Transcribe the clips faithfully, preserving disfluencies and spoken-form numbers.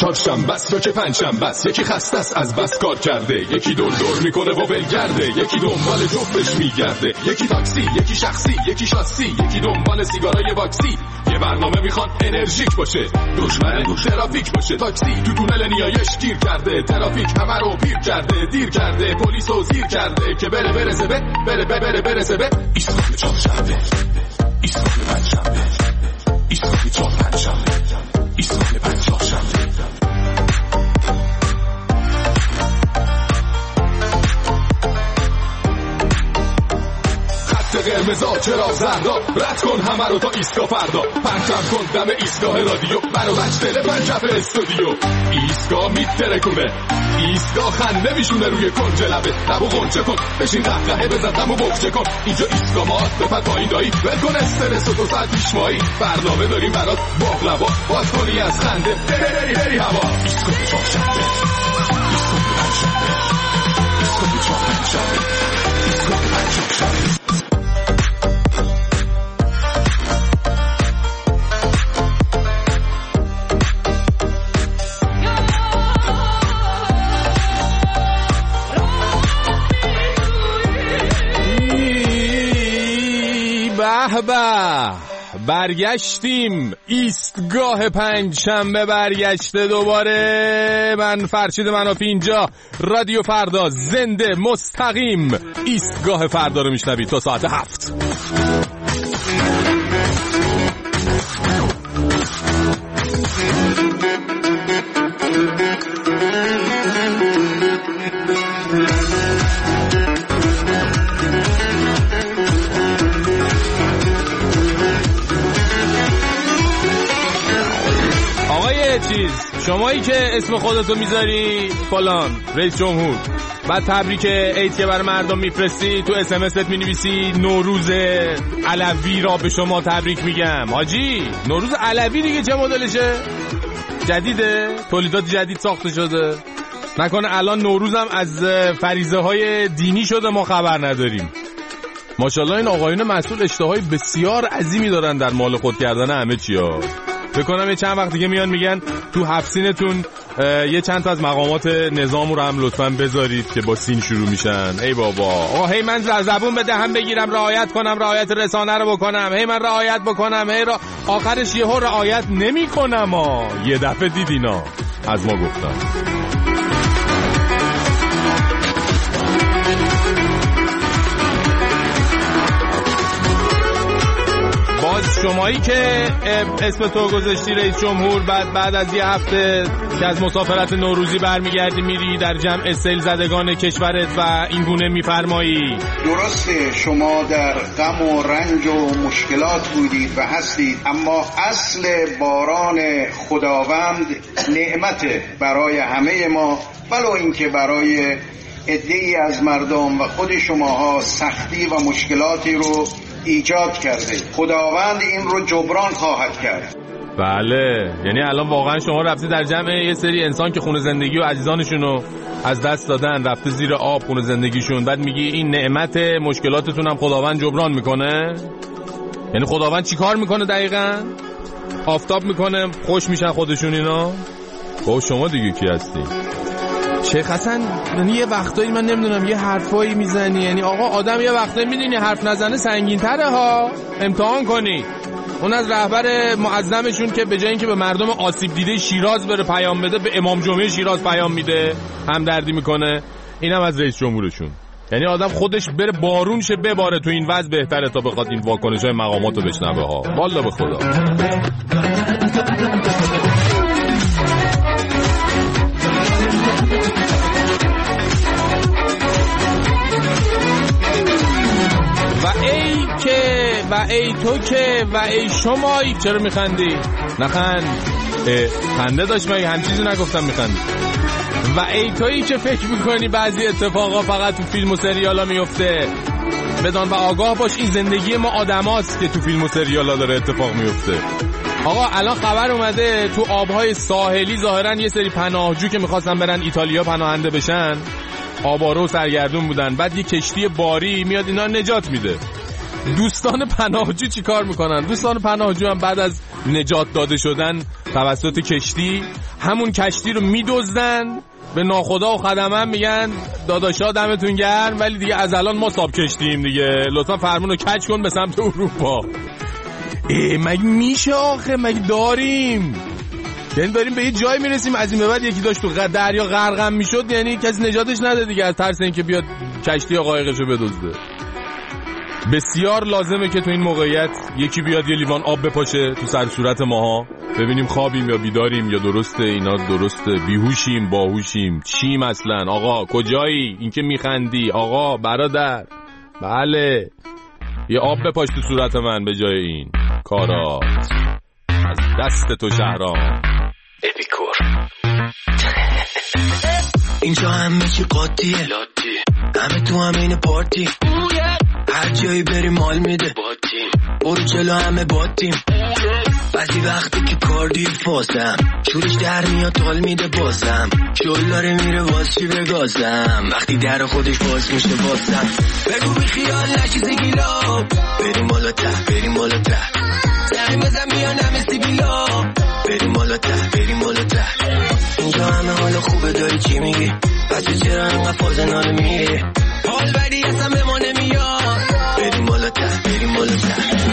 چهارشنبه است یا که پنجشنبه است، یکی خسته است از بس کار کرده، یکی دور دور میکنه و ولگرده، یکی دنبال جفتش میگرده، یکی تاکسی، یکی شخصی، یکی شاسی، یکی دنبال سیگارای واکسی. یه برنامه میخوان انرژیک باشه، دشمن دو ترافیک باشه. تاکسی تو تونل نیایش گیر کرده، ترافیک همه رو پیر کرده، دیر کرده، پلیس رو زیر کرده که بره برسه به بره بره بره برسه به ایستگاه چهارشنبه، ایستگاه پنجشنبه، ایستگاه چهار پنجشنبه، ایستگاه پنج چهارشنبه. قرمزا چرا زردا، رد کن همه رو تا ایستگاه فردا، پرچم کن دم ایستگاه رادیو، برو بچ دل پنجف استودیو. ایستگاه میترکونه، ایستگاه خنده میشونه روی کنج لبه، لبو غنچه کن بشین قهقهه بزن دمو بخچه کن. اینجا ایستگاه ماست بپر پایین دایی، ول کن استرس و دو ساعت پیشمایی، برنامه داریم برات باقلوا، باز کنی از خنده بری بری هوا. ایستگاه چهارشنبه، ایستگاه پنجشنبه، ایستگاه چهار پنجشنبه، ایستگاه پنج چهارشنبه. به به برگشتیم، ایستگاه پنج شنبه برگشته دوباره. من فرشید منافی اینجا، رادیو فردا، زنده مستقیم. ایستگاه فردا رو میشنوید تا ساعت هفت. چیز شمایی که اسم خودتو میذاری فلان رئیس جمهور، بعد تبریک عید که برای مردم میفرستی، تو اس ام اس مینویسی نوروز علوی را به شما تبریک میگم. حاجی نوروز علوی دیگه چه مدلشه؟ جدیده؟ تولیدات جدید ساخته شده؟ نکنه الان نوروزم از فریضه های دینی شده ما خبر نداریم؟ ماشاءالله این آقایون مسئول اشتهای بسیار عظیمی دارن در مال خود کردن همه چیا. بکنم یه چند وقت دیگه میان میگن تو هفسینتون یه چند تا از مقامات نظام رو هم لطفاً بذارید که با سین شروع میشن. ای بابا آقا هی من زبون به دهن بگیرم رعایت کنم، رعایت رسانه رو بکنم، هی من رعایت بکنم، هی را آخرش یهو رعایت نمیکنم. ها یه دفعه دیدینا از ما گفتن. باز شمایی که اسم تو گذاشتی رئیس جمهور، بعد بعد از یه هفته که از مسافرت نوروزی برمیگردی میری در جمع سیل زدگان کشورت و این گونه میفرمایی درسته شما در غم و رنج و مشکلات بودید و هستید، اما اصل باران خداوند نعمت برای همه ما، ولو اینکه برای عده‌ای از مردم و خود شماها سختی و مشکلاتی رو ایجاد کرده. خداوند این رو جبران خواهد کرد. بله، یعنی الان واقعا شما رفتی در جمع یه سری انسان که خونه زندگی و عزیزانشون رو از دست دادن، رفته زیر آب خونه زندگیشون، بعد میگی این نعمت مشکلاتتون هم خداوند جبران میکنه؟ یعنی خداوند چی کار میکنه دقیقاً؟ آفتاب میکنه خوش میشن خودشون اینا؟ با شما دیگه کی هستی؟ شیخ حسن یعنی یه وقتایی من نمیدونم یه حرفایی میزنی، یعنی آقا آدم یه وقتایی میدونی حرف نزنه سنگین تره ها، امتحان کنی. اون از رهبر معظمشون که به جای اینکه به مردم آسیب دیده شیراز بره پیام بده، به امام جمعه شیراز پیام میده، همدردی میکنه. اینم از رئیس جمهورشون. یعنی آدم خودش بره بارون شه بباره تو این وضع بهتره تا بخواد این واکنش‌های مقاماتو بشنوه ها. والله به خدا. و ای که و ای تو که و ای شمایی. چرا میخندی؟ نخند. خنده داشت مگه؟ هم چیزی نگفتم میخندی. و ای تویی که فکر میکنی بعضی اتفاقا فقط تو فیلم و سریالا میفته، بدان و آگاه باش این زندگی ما آدماست که تو فیلم و سریالا داره اتفاق میفته. آقا الان خبر اومده تو آبهای ساحلی ظاهرا یه سری پناهجو که میخواستن برن ایتالیا پناهنده بشن، آبارو سرگردون بودن، بعد یه کشتی باری میاد اینا نجات میده. دوستان پناهجو چی کار میکنن؟ دوستان پناهجو هم بعد از نجات داده شدن توسط کشتی همون کشتی رو میدزدن، به ناخدا و خدمه میگن داداشا دمتون گرم، ولی دیگه از الان ما ساب کشتیم دیگه، لطفا فرمون رو کج کن به سمت اروپا. ای مگه میشه آخه؟ مگه داریم؟ یعنی داریم به یه جای میرسیم از این به بعد یکی داشت تو دریا غرقم میشد، یعنی کسی نجاتش نده دیگه از ترس اینکه بیاد کشتی یا قایقشو بدزده. بسیار لازمه که تو این موقعیت یکی بیاد یه لیوان آب بپاشه تو سر صورت ماها، ببینیم خوابیم یا بیداریم یا درسته اینا درسته، بیهوشیم باهوشیم، چیم اصلا؟ آقا کجایی؟ این که میخندی آقا برادر؟ بله یه آب بپاش تو صورت من به جای این کارات. از دست تو شهرام اپیکور. اینجا همه چی قاطیه، همه تو همین پارتی، هر جایی بری مال میده، برو جلو همه باتیم. بعضی وقتی که کاردی فاسم شورش در میاد تال میده بازم، شل داره میره باز چی بگازم، وقتی در خودش باز میشه بازم. بگو بی خیال نشی زیگیلا، بریم بالا ته بریم بالا ته، زنگ بزن میان همه سیبیلا، بریم بالا ته بریم بالا ته. اینجا همه حالا خوبه داری چی میگی، پس چرا انقدر فاز ناله میگی، حال بدی اصلا به ما نمیاد، بریم بالا ته بریم بالا ته.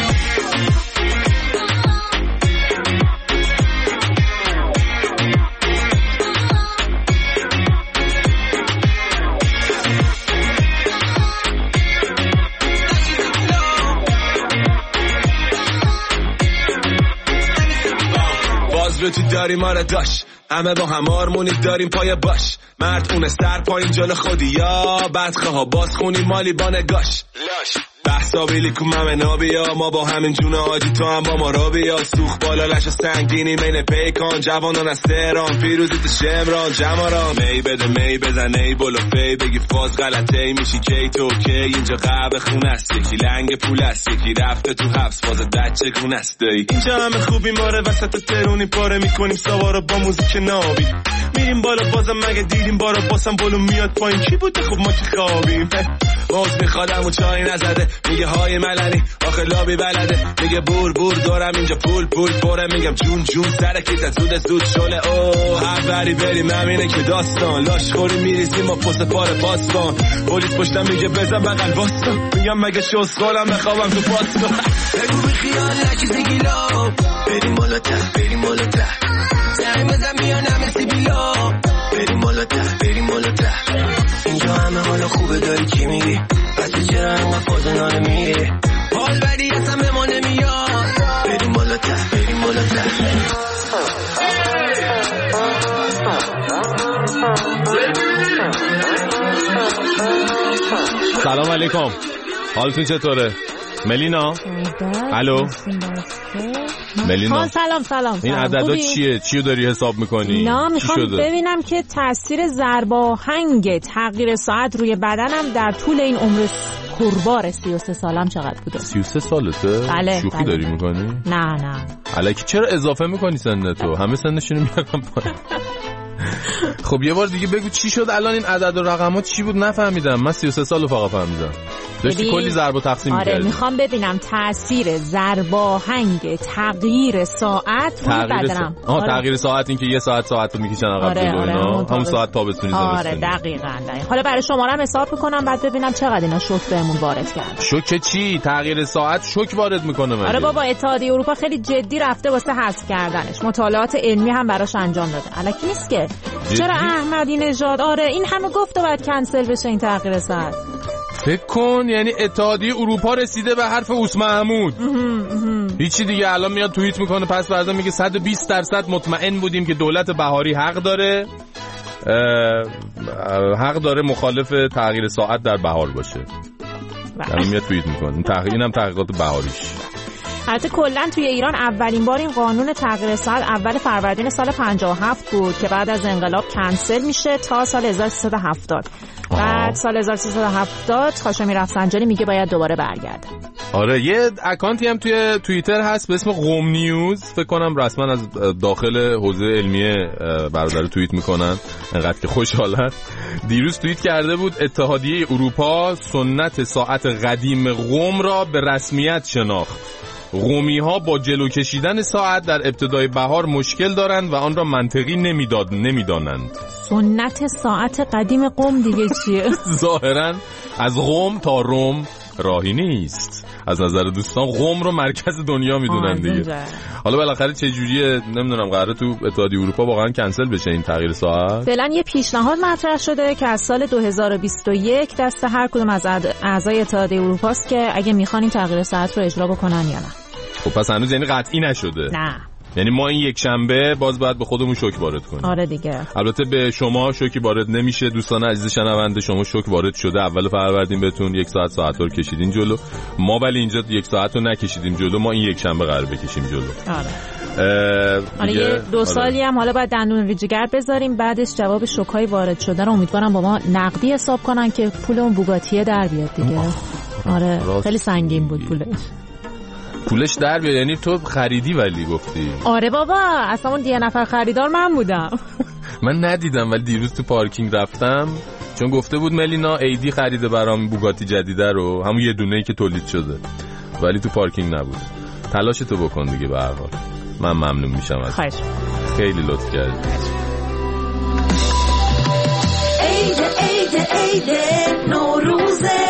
باز تو داریم آره داشت، همه با هم آرمونی داریم پای باش، مرد اونه سر پایین جلو خودی یا بدخواه ها باز خونی مالی با نگاش لاش. بحثا بیلی کو ممه نابیا، ما با همین جون آجی تو هم با ما را بیا، سوخ بالا لش سنگینی مین پیکان، جوانان از تهران پیروزی تو شمران جماران، می بده می بزن ای بلو فی، بگی فاز غلطه ای میشی کی تو کی، اینجا قهوه خونه است یکی لنگ پول است، یکی رفته تو حبس فاز بچه گونه است. اینجا همه خوبی ماره وسط ترونی پاره میکنیم سوارو با موزیک نابی، میریم بالا بازم مگه دیدیم بارا باسم بلو میاد پایین، کی بوده خب ما که خوابیم. موز میخوادم و چای نزده، میگه های ملنی آخه لابی بلده، میگه بور بور دارم اینجا پول پول پره، میگم جون جون سرکیت از زود زود شله. اوه هر بری بریم همینه که داستان، لاش خوری میریزیم ما پست پاره پاسبان، پلیس پشتم میگه بزن بغل واسطان، میگم مگه شوز خورم بخوابم تو پاسبان. بگو بی خیال نکی زیگیلا، بریم بالا ته بریم بالا ته، زنگ بزن میان همه سیبیلا، بریم بالا ته بریم بالا ته. اینجا همه حالا خوبه داری چی میگی، پس چرا انقدر فاز ناله میگی، حال بدی اصلا به ما نمیاد، بریم بالا ته بریم بالا ته. سلام علیکم، حالتون چطوره؟ ملینا؟ الو ملینا، سلام سلام. این عددا چیه؟ چیو داری حساب میکنی؟ نه میخوام ببینم که تاثیر ضرباهنگ تغییر ساعت روی بدنم در طول این عمر پربار سی و سه سالم چقدر بوده. سی و سه سالته؟ بله. شوخی بله. داری میکنی؟ نه نه الکی چرا اضافه میکنی سنتو؟ همه سنشونو میارم پایین. خب یه بار دیگه بگو چی شد الان، این عدد و رقمات چی بود؟ نفهمیدم. من سی و سه سالو فقط فهمیدم. داشتی کلی ضرب و تقسیم می‌کردی. آره میخوام ببینم تاثیر ضرباهنگ تغییر ساعت روی بدنم. آها آره. تغییر ساعت، این که یه ساعت ساعتو میکشن عقب آره جلو آره اینا، همون همون ساعت تابستونی زمستونی. آره دقیقاً دقیقاً. حالا برای شمارم حساب میکنم بعد ببینم چقدر اینا شوک بهمون وارد کرد. شوک چی؟ تغییر ساعت شوک وارد میکنه مگه؟ آره بابا، اتحادیه اروپا خیلی جدی رفته واسه حذف کردنش، مطالعات علمی هم براش انجام داده. الکی نیست که. چرا احمدی نژاد آره این همه گفت و بعد کنسل بشه این تغییر ساعت. فکر کن یعنی اتحادیه اروپا رسیده به حرف اوس محمود. هیچی دیگه، الان میاد توییت میکنه پس فردا میگه صد و بیست درصد مطمئن بودیم که دولت بهاری حق داره حق داره مخالف تغییر ساعت در بهار باشه. الان میاد توییت میکنه. تغییر اینم تحقیقات بهاریش. البته کلا توی ایران اولین بار این قانون تغییر ساعت اول فروردین سال پنجاه و هفت بود که بعد از انقلاب کنسل میشه تا سال هزار و سیصد و هفتاد. بعد سال هزار و سیصد و هفتاد هاشمی رفسنجانی میگه باید دوباره برگرده. آره یه اکانتی هم توی توییتر هست به اسم قم نیوز، فکر کنم رسما از داخل حوزه علمی برادر توییت میکنن، انقدر که خوشحالن. دیروز توییت کرده بود اتحادیه اروپا سنت ساعت قدیم قم را به رسمیت شناخت. قمی ها با جلو کشیدن ساعت در ابتدای بهار مشکل دارند و آن را منطقی نمیداد نمیدانند. سنت ساعت قدیم قم دیگه چیه؟ ظاهرا از قم تا روم راهی نیست. از نظر دوستان قم رو مرکز دنیا میدونن دیگه. حالا بالاخره چه جوریه نمیدونم، قراره تو اتحادیه اروپا واقعا کنسل بشه این تغییر ساعت؟ فعلا یه پیشنهاد مطرح شده که از سال دو هزار و بیست و یک دست هر کدوم از اعضای اتحادیه اروپا است که اگه میخوان این تغییر ساعت رو اجرا بکنن یا نه. خب پس هنوز یعنی قطعی نشده؟ نه. یعنی ما این یک شنبه باز باید به خودمون شوک وارد کنیم. آره دیگه. البته به شما شوکی وارد نمیشه دوستان عزیز شنونده، شما شوک وارد شده. اول فروردین بهتون یک ساعت ساعت رو کشیدین جلو، ما ولی اینجا یک ساعت رو نکشیدیم جلو، ما این یک شنبه قرار بکشیم جلو. آره. آره یه دو سالی هم حالا باید دندون ریجگر بذاریم، بعدش جواب شوکای وارد شده رو امیدوارم با ما نقدی حساب کنن که پول اون بوگاتیه در بیاد دیگه. آره خیلی سنگین بود پولش. پولش در بیاد یعنی تو خریدی ولی گفتی؟ آره بابا اصلا اون یه نفر خریدار من بودم. من ندیدم ولی دیروز تو پارکینگ رفتم چون گفته بود ملینا ایدی خریده برام بوگاتی جدیده رو، همون یه دونه‌ای که تولید شده، ولی تو پارکینگ نبود. تلاشتو بکن دیگه به هر حال. من ممنون میشم از خواهش. خیلی لطف کردی. عید عید عید نوروزه،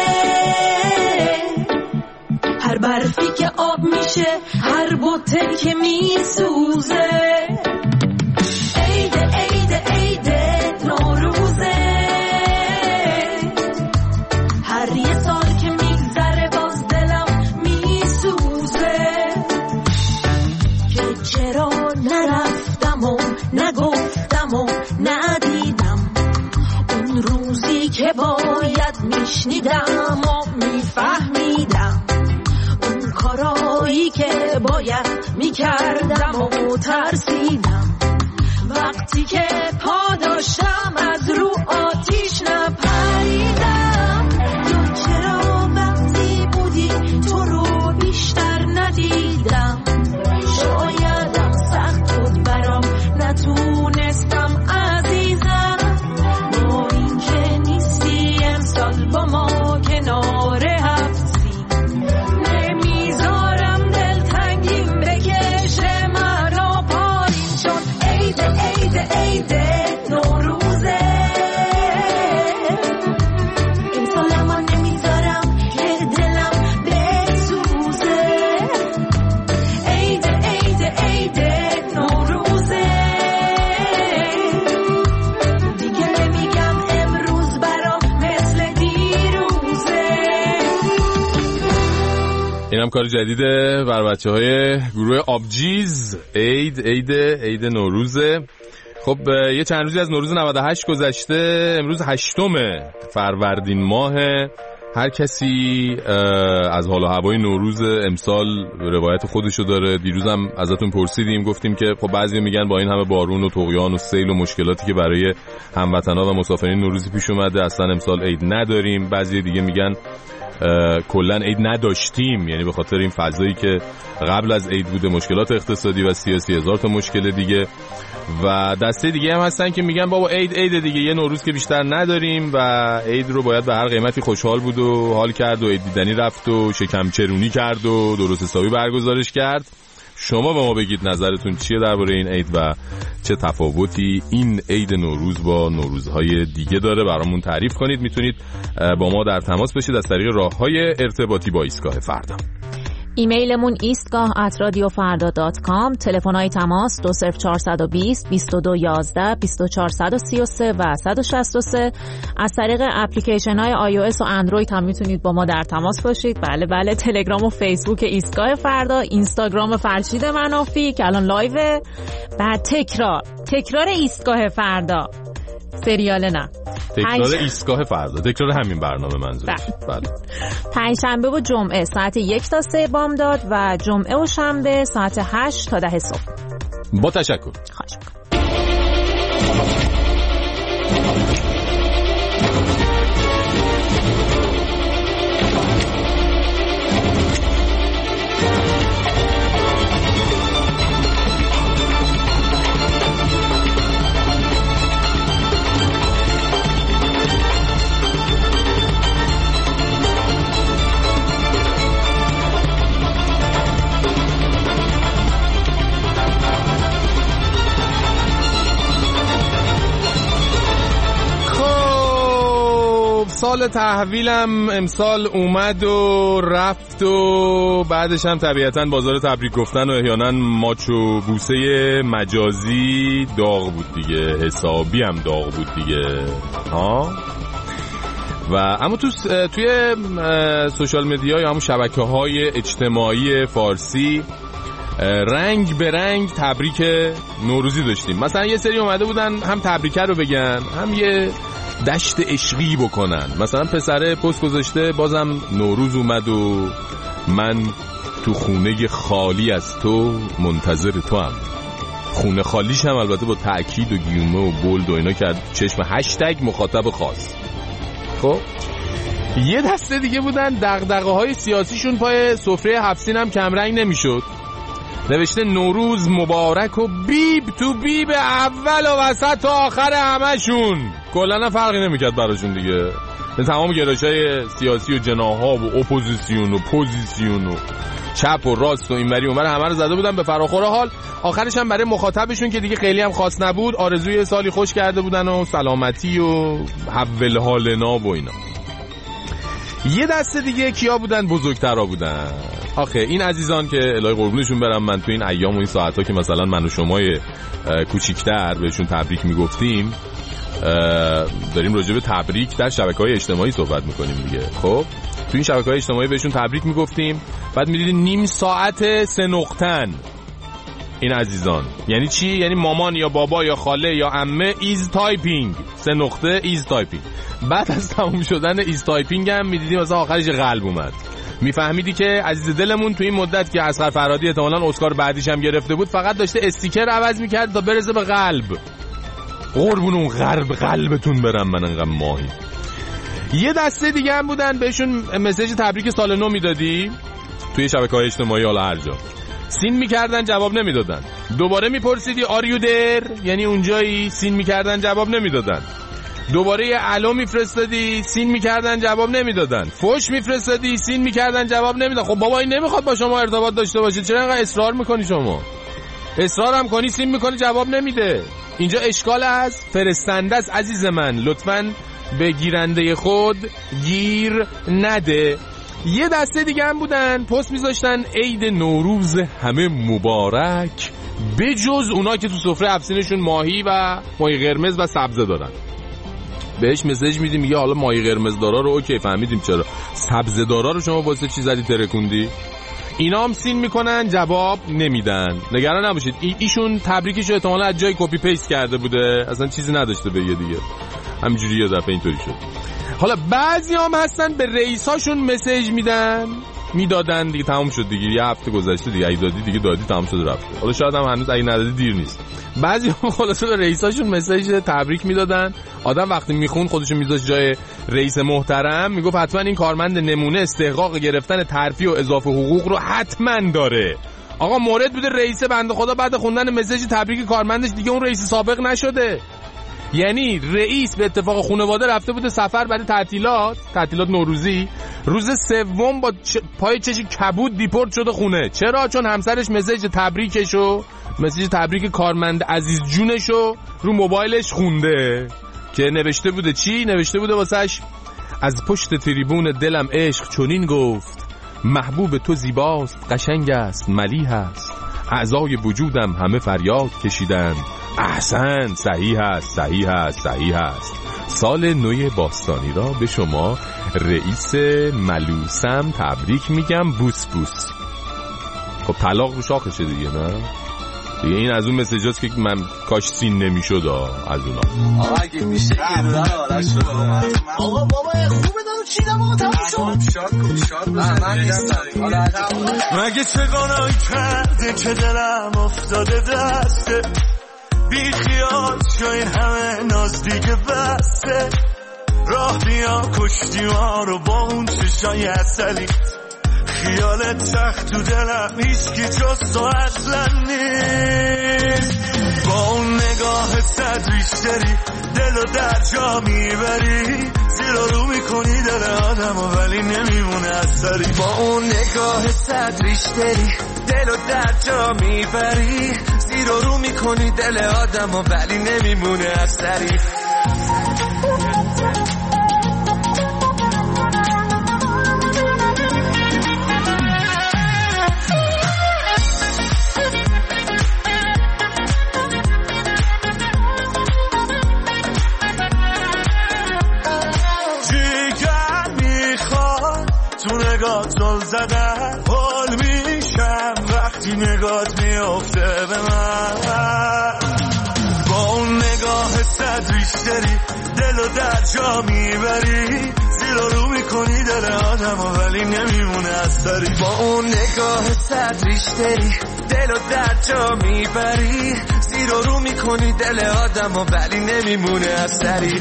هر برفی که آب میشه، هر بوته که میسوزه. عید عید عید نوروزه، هر یه سال که میگذره باز دلم میسوزه که چرا نرفتم و نگفتم و ندیدم اون روزی که باید میشنیدم و میفهمیدم، اون کارایی که باید میکردم و ترسیدم، وقتی که پا داشتم از رو آتیش نپریدم. تو چرا وقتی بودی تو رو بیشتر ندیدم؟ شایدم سخت بود برام نتونستم عزیزم، با این که نیستی امسال با ما کنار هفتی، نمیذارم دلتنگیم بکشه مرا پایین، چون عید عید عید نوروزه. امسال من نمیذارم که دلم بسوزه. عید عید عید نوروزه، دیگه نمیگم امروز برام مثل دیروزه. اینم کار جدیده بر بچه های گروه آبجیز. عید عید عید نوروزه. خب یه چند روزی از نوروز نود و هشت گذشته، امروز هشتم فروردین ماه. هر کسی از حال و هوای نوروز امسال روایت خودشو داره. دیروزم ازتون پرسیدیم، گفتیم که خب بعضی میگن با این همه بارون و طغیان و سیل و مشکلاتی که برای هموطنان و مسافرین نوروزی پیش اومده اصلا امسال عید نداریم. بعضی دیگه میگن کلن عید نداشتیم، یعنی به خاطر این فضایی که قبل از عید بوده، مشکلات اقتصادی و سیاسی، هزار تا مشکل دیگه. و دسته دیگه هم هستن که میگن بابا عید عید دیگه، یه نوروز که بیشتر نداریم و عید رو باید به هر قیمتی خوشحال بود و حال کرد و عید دیدنی رفت و شکم چرونی کرد و درست حسابی برگزارش کرد. شما به ما بگید نظرتون چیه درباره این عید و چه تفاوتی این عید نوروز با نوروزهای دیگه داره، برامون تعریف کنید. میتونید با ما در تماس بشید از طریق راههای ارتباطی با ایستگاه فردا. ایمیلمون ایستگاه ات رادیو فردا دات کام، تلفن‌های تماس دو صفر چهارصد و بیست بیست و دو یازده بیست و چهارصد و سی و سه و صد و شصت و سه. از طریق اپلیکیشن های آی او اس و اندروید هم میتونید با ما در تماس باشید. بله بله، تلگرام و فیسبوک ایستگاه فردا، اینستاگرام فرشید منافی که الان لایوه، بعد تکرار تکرار ایستگاه فردا، سریال نه تکرار ایستگاه فردا، تکرار همین برنامه منظورش. بله. پنجشنبه و جمعه ساعت یک تا سه بامداد و جمعه و شنبه ساعت هشت تا ده صبح. با تشکر. خواهش می‌کنم. سال تحویلم امسال اومد و رفت و بعدش هم طبیعتاً بازار تبریک گفتن و احیانا ماچ و بوسه مجازی داغ بود دیگه، حسابی هم داغ بود دیگه ها. و اما تو توی سوشال مدیا یا همون شبکه‌های اجتماعی فارسی رنگ به رنگ تبریک نوروزی داشتیم. مثلا یه سری اومده بودن هم تبریک رو بگن هم یه دشت عشقی بکنن. مثلا پسره پست گذاشته بازم نوروز اومد و من تو خونه خالی از تو منتظر تو هم. خونه خالیش هم البته با تأکید و گیومه و بولد و اینا کرد چشم هشتگ مخاطب خاص. خب یه دسته دیگه بودن دغدغه های سیاسیشون پای سفره هفسین هم کمرنگ نمیشد. نوشته نوروز مبارک و بیب تو بیب اول و وسط و آخر همشون. کلن فرقی نمیکرد براشون دیگه. تمام گرایش‌های سیاسی و جناح‌ها و اپوزیسیون و پوزیسیون و چپ و راست و اینوری اونور همه رو زده بودن به فراخور حال. آخرش هم برای مخاطبشون که دیگه خیلی هم خاص نبود آرزوی سالی خوش کرده بودن و سلامتی و حول حالنا و اینا. یه دسته دیگه کیا بودن؟ بزرگترا بودن. آخه این عزیزان که الهی قربونشون برم، من تو این ایام و این ساعت‌ها که مثلا من و شمای کوچیک‌تر بهشون تبریک میگفتیم داریم راجع به تبریک در شبکه‌های اجتماعی صحبت میکنیم دیگه. خب تو این شبکه‌های اجتماعی بهشون تبریک میگفتیم، بعد می‌دیدین نیم ساعت سه نقطن. این عزیزان یعنی چی؟ یعنی مامان یا بابا یا خاله یا عمه ایز تایپینگ، سه نقطه ایز تایپینگ. بعد از تموم شدن ایز تایپینگ هم می‌دیدیم مثلا آخرش قلب اومد. میفهمیدی که عزیز دلمون تو این مدت که اصغر فرهادی احتمالاً اسکار بعدیش هم گرفته بود فقط داشته استیکر عوض می‌کرد تا برسه به قلب. قربون اون غرب قلبتون برم من انقدر ماهی. یه دسته دیگه هم بودن بهشون مسیج تبریک سال نو میدادی توی شبکه‌های اجتماعی حالا هر جا. سین میکردن جواب نمیدادن. دوباره میپرسیدی آر یو در یعنی اونجایی، سین میکردن جواب نمیدادن. دوباره یه الو میفرستادی سین میکردن جواب نمیدادن. فوش میفرستادی سین میکردن جواب نمیدادن. خب بابا این نمیخواد با شما ارتباط داشته باشه، چرا انقدر اصرار میکنی شما؟ اصرار هم کنی سین میکنی جواب نمیده. اینجا اشکال از فرستنده است عزیز من، لطفاً به گیرنده خود گیر نده. یه دسته دیگه هم بودن پست میذاشتن عید نوروز همه مبارک، بجز اونا که تو سفره افسینشون ماهی و ماهی قرمز و سبزه دارن. بهش مسیج میدیم میگه حالا ماهی قرمز دارا رو اوکی فهمیدیم، چرا سبزه دارا رو شما واسه چی زدی ترکوندی؟ اینا هم سین میکنن جواب نمیدن. نگران نباشید ای ایشون تبریکشو احتمالاً از جای کپی پیست کرده بوده، اصلا چیزی نداشته بگه دیگه، همینجوری یه دفعه اینطوری شد. حالا بعضی هم هستن به رئیساشون مسیج میدن میدادن دیگه، تمام شد دیگه، یه هفته گذشته دیگه، اگه دادی دیگه دادی تمام شد رفت. حالا شاید هم هنوز اگه ندادی دیر نیست. بعضی هم خلاصه به رئیساشون مسیج تبریک میدادن. آدم وقتی میخون خودشو میذاشت جای رئیس محترم، میگفت حتما این کارمند نمونه استحقاق گرفتن ترفیع و اضافه حقوق رو حتما داره. آقا مورد بوده رئیس بنده خدا بعد خوندن مسیج تبریک کارمندش دیگه اون رئیس سابق نشده. یعنی رئیس به اتفاق خانواده رفته بوده سفر برای تعطیلات تعطیلات نوروزی، روز سوم با چ... پای چش کبود دیپورت شده خونه. چرا؟ چون همسرش مسیج تبریکشو مسیج تبریک کارمند عزیز جونشو رو موبایلش خونده که نوشته بوده چی؟ نوشته بوده واسش از پشت تریبون دلم عشق چنین گفت، محبوب تو زیباست قشنگ است ملیح است، اعضای وجودم همه فریاد کشیدند احسن، صحیح است صحیح است صحیح است. سال نو باستانی را به شما رئیس ملوسم تبریک میگم، بوس بوس. خب طلاق رو شاخشه دیگه، نه دیگه این از اون مسیجاست که من کاش سین نمیشد از اونا. آقا اگه میشه یه رو در آرش شده آقا بابا خوبه دارو چیدم آقا تموم شد. شاد کن شاد بزن من نیستم. مگه چگانایی کرده که دلم افتاده دسته، بی خیال شو این همه ناز دیگه بسته، راه بیا کشتی ما رو با اون چشای اصلی، خیالت سخت تو دلم هیچکی جز تو اصلا نیست، با اون نگاه صد بیشتری دلو در جا میبری، زیر رو میکنی دل آدم و ولی نمیمونه اثری، با اون نگاه صد بیشتری دلو در جا میبری، زیر رو میکنی دل آدم و ولی نمیمونه اثری. چقدر حال میشم وقتی نگات میافته به من. با اون نگاه صد ریشتری دل و در جا میبری، زیر و رو میکنی دل آدم و ولی نمیمونه اثری. با اون نگاه صد ریشتری دل و در جا میبری، زیر و رو میکنی دل آدم و ولی نمیمونه اثری.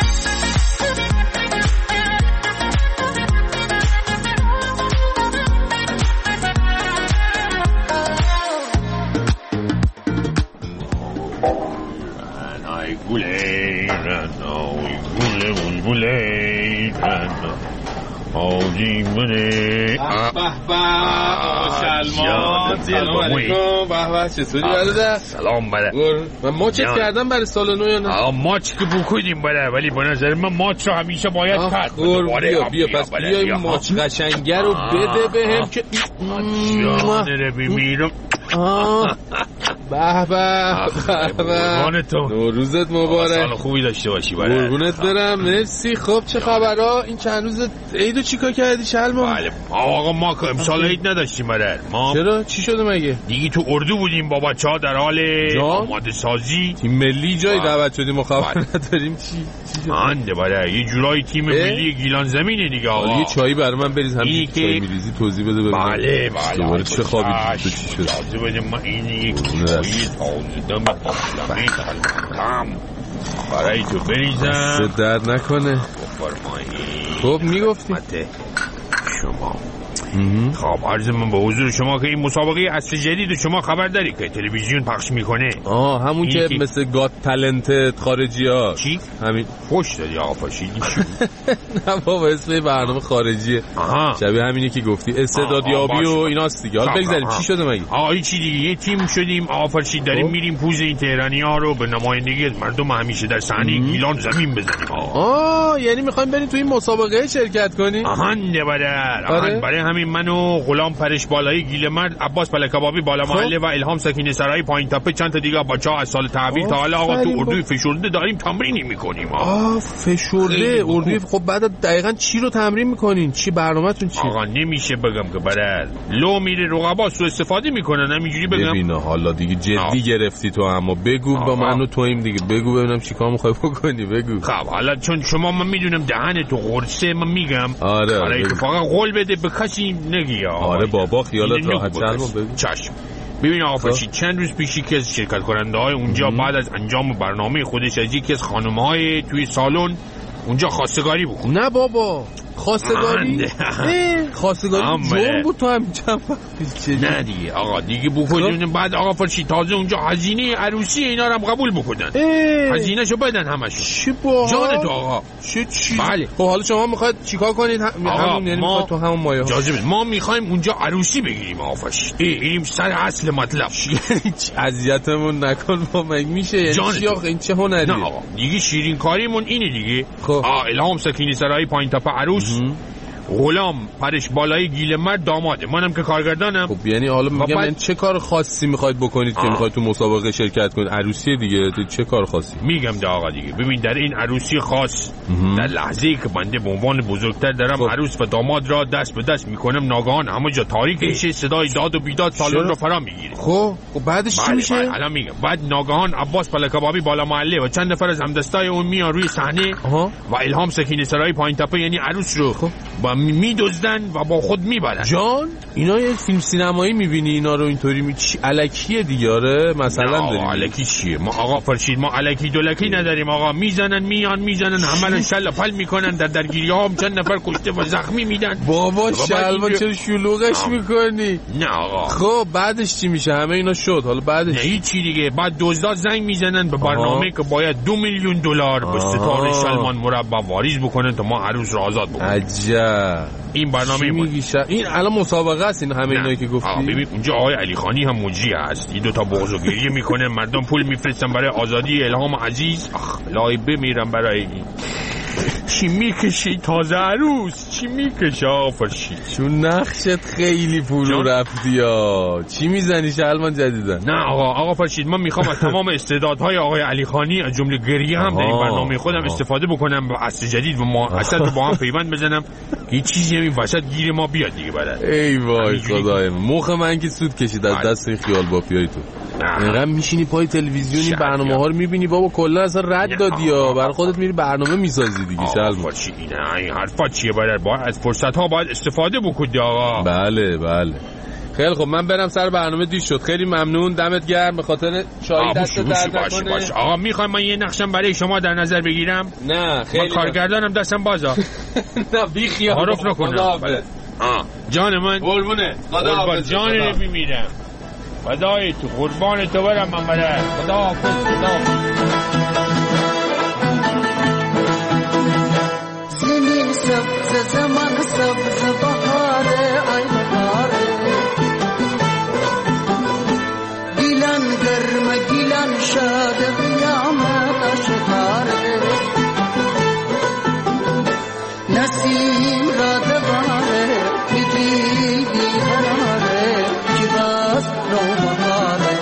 گله رنای گله بلبله رنا آجی منه. به به آقا سلمان، سلام علیکم. به به چطوری برادر؟ سلام برادر. من ماچت کردم برای سال نو یا نه؟ آقا ماچ که بکنیم برادر، ولی به نظر من ماچ رو همیشه باید کرد. بیا بیا پس بیا این ماچ قشنگه رو بده بهم که جان رو بمیرم. به به به به نوروزت مبارک، سال خوبی داشته باشی برادر. قربونت برم. مرسی. خب چه خبرها این چند روز عیدو چیکار کردی شلمان؟ بله آقا ما امسال عید نداشتیم برادر. ما چرا چی شده مگه؟ دیگه تو اردو بودیم با بچه‌ها در حال آماده سازی. تیم ملی جای دعوت شدیم و خبر نداریم چی چی انده برادر. یه جورایی تیم ملی گیلان زمینه دیگه آقا. یه چایی برای من بریز، همین چای میریزی توضیح بده ببینم. بله بله چه خوابی تو چی شد؟ لازم بده ما این یک چایی تازه دم پاکلمی تلقم برای تو بریزم درد نکنه. خب میگفتی شما خب عرض من به حضور شما که این مسابقه اصل جدید شما خبر داری که تلویزیون پخش میکنه؟ آه همون که کی... مثل گات تالنت خارجی ها. چی؟ همین خوش دادی آقا پاشیدی. نه بابا اسم برنامه خارجیه. آها شبیه همینی که گفتی استعدادیابی و ایناست دیگه. حالا بگذاریم چی شده مگه؟ آقا چی دیگه یه تیم شدیم آقا فرشید داریم میریم پوز این تهرانی ها رو به نمایندگی مردم همیشه در صحنه گیلان زمین بزنیم. آه یعنی میخوایم بریم تو این مسابقه شرکت کنیم؟ آهان برادر. برای همین من و غلام پرش بالایی گیلمرد، عباس پلکبابی بالا محله و الهام سکینه سرایی پایین تپه چند تا دیگه بچه‌ها از سال تحویل تا حالا آقا تو اردوی فشرده داریم تمرینی میکنیم. آه فشرده اردوی. خب بعد دقیقاً چی رو تمرین میکنین؟ چی برنامه‌تون چیه؟ آقا نمیشه بگم که برادر لو میره رقبا سو استفاده میکنن همینجوری بگم. ببینا حالا دیگه جدی آه. گرفتی تو اما بگو آه. با من و تویم دیگه بگو ببینم چیکار میخوای بکنی بگو. خب حالا چون شما من میدونم دهن تو قرصه من میگم. آره آره که فقط قول بده به کسی نگی. آره بابا خیالت راحت شد. بگو چشم. ببین آقا فرشید چند روز پیشی که از شرکت کننده های اونجا ام. بعد از انجام برنامه خودش از یکی از خانم های توی سالن اونجا خواستگاری بود. نه بابا خواستگاری؟ خواستگاری جون بود تو هم چند وقت. نه دیگه آقا دیگه بکنن بعد آقا فرشید تازه اونجا هزینه عروسی اینا رو هم قبول بکنن. هزینه شو بدن همش. چی با جان تو آقا چه چی؟ بله. خب حالا شما میخواید چیکار کنید؟ همون یعنی میخواید تو همون مایه جاذبه ما میخوایم اونجا عروسی بگیریم آقا فرشید. اینیم سر اصل مطلب. اذیتمون نکن با مگه میشه؟ یعنی چی آخه این چه هنریه؟ نه آقا دیگه شیرین کاریمون اینه دیگه. آ الهام سکینه سرایی پایین تپه عروس، غلام پرش بالایی گیلمرد داماده، منم که کارگردانم. خب یعنی حالا میگم این چه کار خاصی میخواید بکنید آه. که میخواید تو مسابقه شرکت کنید؟ عروسی دیگه چه کار خاصی؟ میگم ده آقا دیگه ببین در این عروسی خاص مهم. در لحظه‌ای که بنده به عنوان بزرگتر دارم خب. عروس و داماد را دست به دست میکنم ناگهان همه جا تاریک میشه، صدای داد و بیداد سالن رو فرا میگیره. خب خب بعدش چی میشه؟ الان میگم بعد ناگهان عباس پلکبابی بالا محله و چند نفر از همدستای اون میان روی صحنه و الهام سکینه سرایی پایین تپه یعنی عروس رو خب. با میدزدن و با خود میبرن. جان اینا یه فیلم سینمایی میبینی اینا رو اینطوری می چی الکیه دیگه؟ آره مثلا داریم الکی چیه؟ ما آقا فرشید ما الکی دولکی نداریم آقا. میزنن میان میزنن همه رو شل پل میکنن، در درگیری ها هم چند نفر کشته و زخمی میدن. بابا شلما چرا شلوغش میکنی؟ نه آقا. خب بعدش چی میشه؟ همه اینا شد حالا بعدش نه هیچی دیگه. بعد دزدا زنگ میزنن به برنامه که باید دو میلیون دلار به ستاره سلمان مربع واریز بکنن تا ما عروس رو آزاد بکنیم. عجب این برنامه میگی این الان مسابقه است این همه اینایی که گفتی؟ ببین اونجا آقای علی خانی هم مجری هست، این دو تا بغض و گریه میکنه، مردم پول میفرستن برای آزادی الهام عزیز. اخ لای بمیرم برای این. چی میکشی تازه عروس؟ چی میکشی آقا فرشید؟ چون نقشت خیلی فرو رفتی ها. چی میزنی شلمان جدیدن؟ نه آقا آقا فرشید، من میخوام از تمام استعدادهای آقای علی خانی از جمله گریه هم در این برنامه خودم آها. استفاده بکنم با عصر جدید و ما اصلا رو با هم پیوند بزنم که هیچ چیزی همین وسط گیر ما بیاد دیگه بعد. ای وای خدای من، مخ من که سود کشید از دست این خیال بافیای تو. اینقدر میشینی پای تلویزیونی برنامه ها رو میبینی بابا، کلا اصلا رد دادی ها، برای خودت میری برنامه میسازی دیگه. شلمان نه این حرفا چیه؟ باید باید از فرصت ها باید استفاده بکنی آقا. بله بله خیلی خب، من برم سر برنامه دیر شد. خیلی ممنون، دمت گرم، به خاطر چای دست درد نکنه. باش آقا میخوام من یه نقشم برای شما در نظر بگیرم؟ نه خیلی، من کارگردانم دستم بازا. نه بی خیال تعارف نکنم. آه جان من قربونه خدا حافظ. جان رو میمیرم فدای تو، قربان تو برم من بره. خدا حافظ. خدا زمین سبز زمان سبز بهاره ای بهاره، گیلان گرم گیلان شاد قیامت اشتاره، نسیم را دواره میگی بیقراره که باز نو بهاره.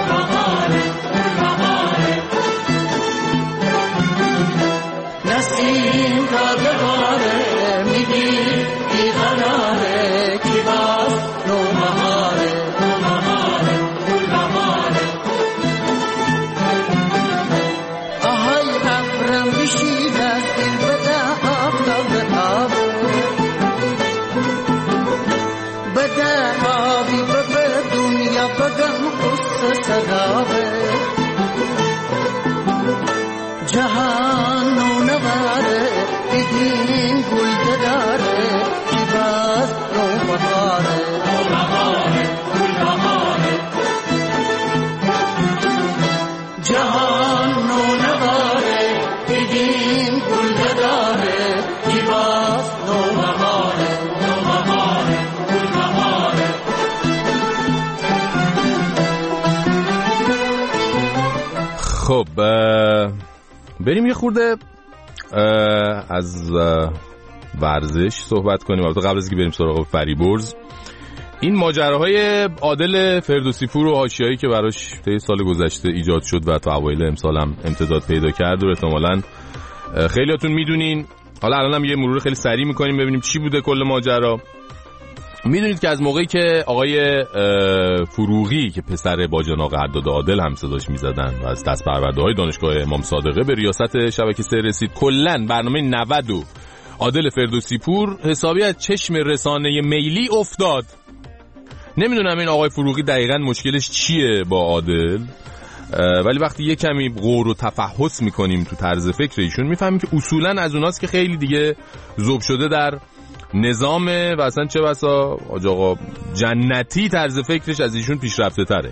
نسیم را دواره میگی بیقراره که باز نو بهاره. آهای ابرم بشید از دل بده آفتاب آبه، بده آبی بده دنیا بگم قصه صدابه، جهان نو نواره دیدین گل داره که باز نو بهاره. جهان نو نواره دیدین گل داره که باز نو بهاره. خب بریم یه خورده از ورزش صحبت کنیم. البته قبل از اینکه بریم سراغ فریبرز، این ماجراهای عادل فردوسی پور و حاشیه‌ای که براش طی سال گذشته ایجاد شد و تا اوایل امسال هم امتداد پیدا کرد و احتمالاً خیلیاتون میدونین. حالا الانم یه مرور خیلی سریع میکنیم ببینیم چی بوده کل ماجرا. میدونید که از موقعی که آقای فروغی که پسر باجناق حداد عادل هم صداش میزدن و از دست پرورده‌های دانشگاه امام صادقه به ریاست شبکه سه رسید، کلاً برنامه نود و عادل فردوسی پور حسابی از چشم رسانه میلی افتاد. نمیدونم این آقای فروغی دقیقاً مشکلش چیه با عادل، ولی وقتی یه کمی غور و تفحص میکنیم تو طرز فکر ایشون میفهمیم که اصولاً از اوناست که خیلی دیگه ذوب شده در نظامه و اصلا چه بسا آقا جنتی طرز فکرش از ایشون پیشرفته تره.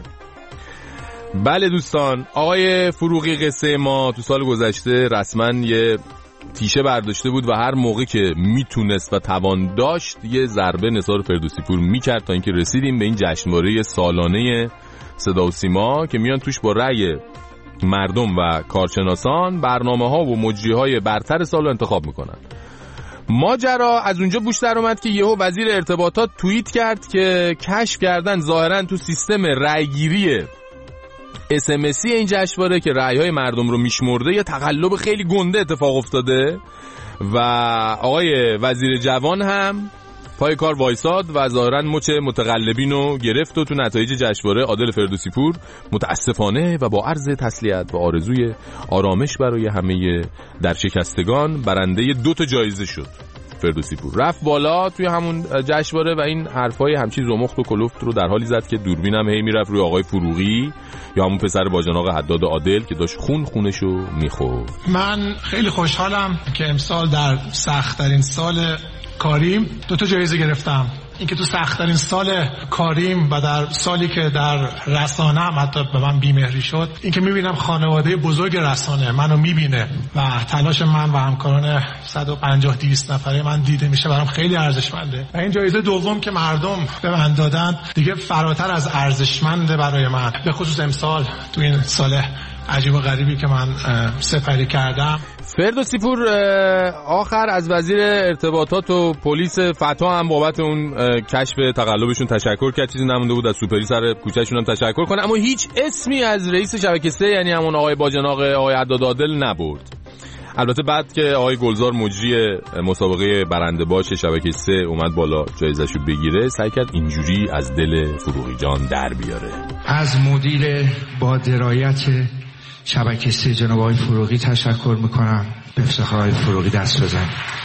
بله دوستان، آقای فروغی قصه ما تو سال گذشته رسما یه تیشه برداشته بود و هر موقع که میتونست و توان داشت یه ضربه نثار فردوسی پور میکرد تا اینکه رسیدیم به این جشنواره سالانه صدا و سیما که میان توش با رأی مردم و کارشناسان برنامه ها و مجری های برتر سال رو انتخاب میکنن. ماجرا از اونجا بوش در اومد که یهو وزیر ارتباطات توییت کرد که کشف کردن ظاهرا تو سیستم رأیگیری اس ام اسی این جشنواره که رأی‌های مردم رو میشمرده یه تقلب خیلی گنده اتفاق افتاده و آقای وزیر جوان هم پای کار وایساد و ظاهرا مچ متقلبین رو گرفت و تو نتایج جشنواره عادل فردوسی پور متاسفانه و با عرض تسلیت و آرزوی آرامش برای همه درشکستگان برنده دو تا جایزه شد. فردوسی پور رفت بالا توی همون جشنواره و این حرفای همچین زمخت و کلفت رو در حالی زد که دوربینم هی میرفت روی آقای فروغی یا همون پسر باجناق حداد عادل که داشت خون خونشو میخورد. من خیلی خوشحالم که امسال در سخت‌ترین سال کاریم دو تا جایزه گرفتم. اینکه تو سخت‌ترین سال کاریم و در سالی که در رسانه هم حتی به من بی‌مهری شد، اینکه می‌بینم خانواده بزرگ رسانه منو می‌بینه و تلاش من و همکاران صد و پنجاه دویست نفره من دیده میشه، برام خیلی ارزشمنده. و این جایزه دوم که مردم به من دادن دیگه فراتر از ارزشمنده برای من، به خصوص امسال تو این سال عجیب و غریبی که من سپری کردم. فردوسی پور آخر از وزیر ارتباطات و پلیس فتا هم بابت اون کشف تقلبشون تشکر کرد، چیزی نمونده بود از سوپری سر کوچه‌شون هم تشکر کنه، اما هیچ اسمی از رئیس شبکه سه یعنی همون آقای باجناق آقای عداد عادل نبرد. البته بعد که آقای گلزار مجری مسابقه برنده باش شبکه سه اومد بالا جایزه‌شو بگیره، سعی کرد اینجوری از دل فروغی جان در بیاره. از مدیر با درایت شبکه سه جناب آقای فروغی تشکر میکنم. به افتخار فروغی دست بزن.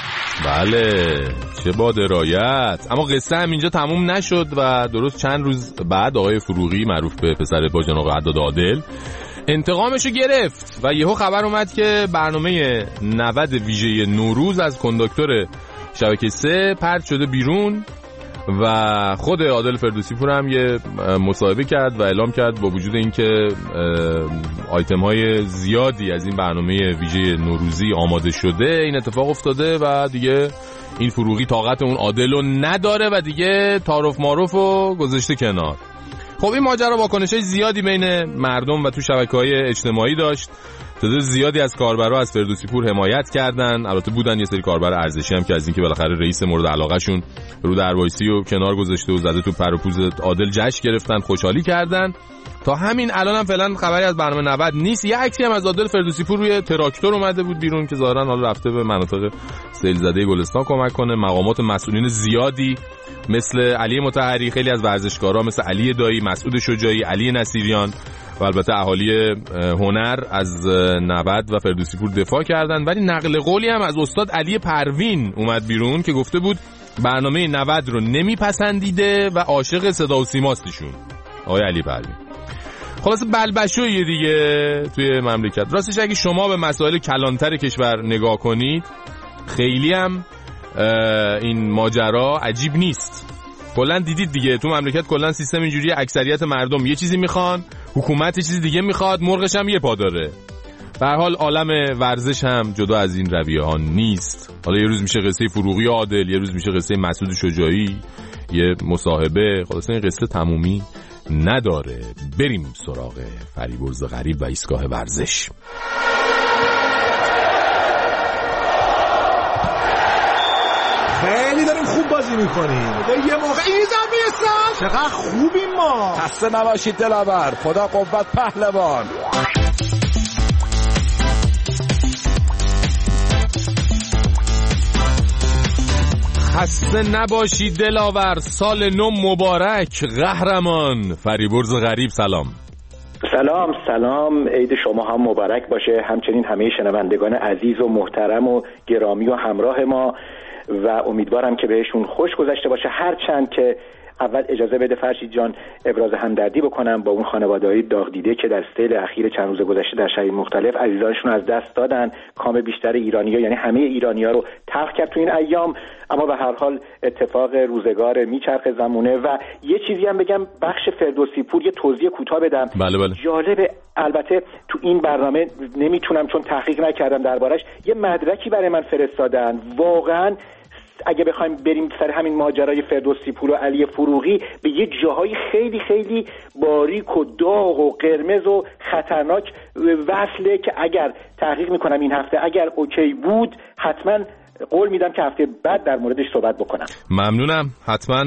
بله چه با درایت. اما قصه هم اینجا تموم نشد و درست چند روز بعد آقای فروغی معروف به پسر باجناق عداد عادل انتقامشو گرفت و یهو خبر اومد که برنامه نود ویژه نوروز از کنداکتور شبکه سه پرت شده بیرون و خود عادل فردوسی پور هم یه مصاحبه کرد و اعلام کرد با وجود اینکه آیتم های زیادی از این برنامه ویژه نوروزی آماده شده این اتفاق افتاده و دیگه این فروغی طاقت اون عادل رو نداره و دیگه تعارف معارف رو گذاشته کنار. خب این ماجرا واکنش‌های زیادی بین مردم و تو شبکه‌های اجتماعی داشت. تعداد زیادی از کاربرا از فردوسی پور حمایت کردن. البته بودن یه سری کاربر ارزشی هم که از اینکه بالاخره رئیس مورد علاقه‌شون رو در وایسی و کنار گذاشته و زده تو پر و پوز عادل جشن گرفتن، خوشحالی کردن. تا همین الان هم فعلا خبری از برنامه نود نیست. یه عکسی هم از عادل فردوسی پور روی تراکتور اومده بود بیرون که ظاهرا حالا رفته به مناطق سیل زده گلستان کمک کنه. مقامات مسئولین زیادی مثل علی مطهری، خیلی از ورزشکارا مثل علی دایی، مسعود شجاعی، علی نصیریان و البته اهالی هنر از نود و فردوسی پور دفاع کردن. ولی نقل قولی هم از استاد علی پروین اومد بیرون که گفته بود برنامه نود رو نمیپسندیده و عاشق صدا و سیماست ایشون، آقای علی پروین. خلاصه بلبشویه دیگه توی مملکت. راستش اگه شما به مسائل کلانتر کشور نگاه کنید خیلی هم این ماجرا عجیب نیست. کلا دیدید دیگه تو مملکت کلا سیستم اینجوریه، اکثریت مردم یه چیزی میخوان، حکومت یه چیزی دیگه میخواد، مرغش هم یه پا داره. به هر حال عالم ورزش هم جدا از این رویه ها نیست. حالا یه روز میشه قصه فروغی عادل، یه روز میشه قصه مسعود شجاعی، یه مصاحبه. خلاص این قصه تمومی نداره. بریم سراغ فریبرز غریب و ایستگاه ورزش. خیلی داریم خوب بازی میکنیم. یه موقع ایزم میرسن چقدر خوبیم ما. خسته نباشید دلاور، خدا قوت پهلوان. خسته نباشید دلاور، سال نو مبارک قهرمان. فریبرز غریب سلام. سلام سلام، عید شما هم مبارک باشه، همچنین همه شنوندگان عزیز و محترم و گرامی و همراه ما و امیدوارم که بهشون خوش گذشته باشه. هرچند که اول اجازه بده فرشید جان ابراز همدردی بکنم با اون خانواده‌های داغ دیده که در سیل اخیر چند روز گذشته در شهرهای مختلف عزیزانشون از دست دادن. کام بیشتر ایرانی‌ها یعنی همه ایرانی‌ها رو تلخ کرد تو این ایام، اما به هر حال اتفاق روزگار میچرخه زمونه. و یه چیزی هم بگم، بخش فردوسی پور یه توضیح کوتاه بدم. بله بله. جالبه، البته تو این برنامه نمیتونم چون تحقیق نکردم دربارش، یه مدرکی برای من فرستادن. واقعاً اگه بخوایم بریم سر همین ماجرای فردوسی پور و علی فروغی به یه جاهای خیلی خیلی باریک و داغ و قرمز و خطرناک وصله که اگر تحقیق میکنم این هفته اگر اوکی بود حتما قول میدم که هفته بعد در موردش صحبت بکنم. ممنونم. حتما.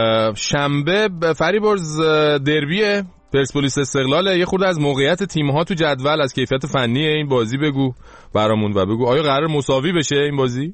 شنبه فریبرز دربیه پرسپولیس استقلال. یه خورده از موقعیت تیم‌ها تو جدول، از کیفیت فنی این بازی بگو برامون و بگو آیا قرار مساوی بشه این بازی؟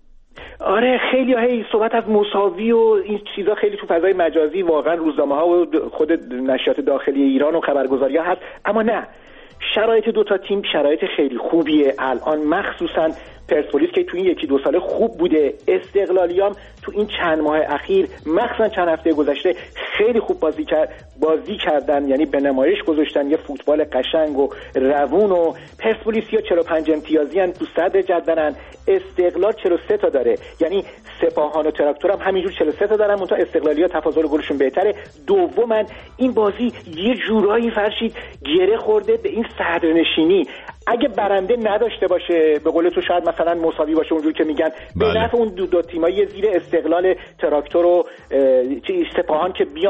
آره خیلی هی صحبت از مساوی و این چیزا خیلی تو فضای مجازی واقعا روزنامه‌ها و خود نشریات داخلی ایران و خبرگزاری‌ها هست، اما نه، شرایط دو تا تیم شرایط خیلی خوبیه الان، مخصوصا پرسپولیس که تو این یکی دو ساله خوب بوده، استقلالیام تو این چند ماه اخیر مخصوصا چند هفته گذشته خیلی خوب بازی کرد بازی کردن، یعنی به نمایش گذاشتن یه فوتبال قشنگ و روون. و پرسپولیسیا چهل و پنج امتیازی ان، تو صدر جدولن. استقلال چهل و سه تا داره، یعنی سپاهان و تراکتور هم همینجور چهل و سه تا دارن، منتها استقلالیا تفاضل گلشون بهتره، دومن. این بازی یه جورایی فرشید گره خورده به این صدرنشینی. اگه برنده نداشته باشه به قول تو شاید مثلا مساوی باشه اونجوری که میگن، به نفع اون دو, دو تیمایی زیر استقلال تراکتور و سپاهان که بیان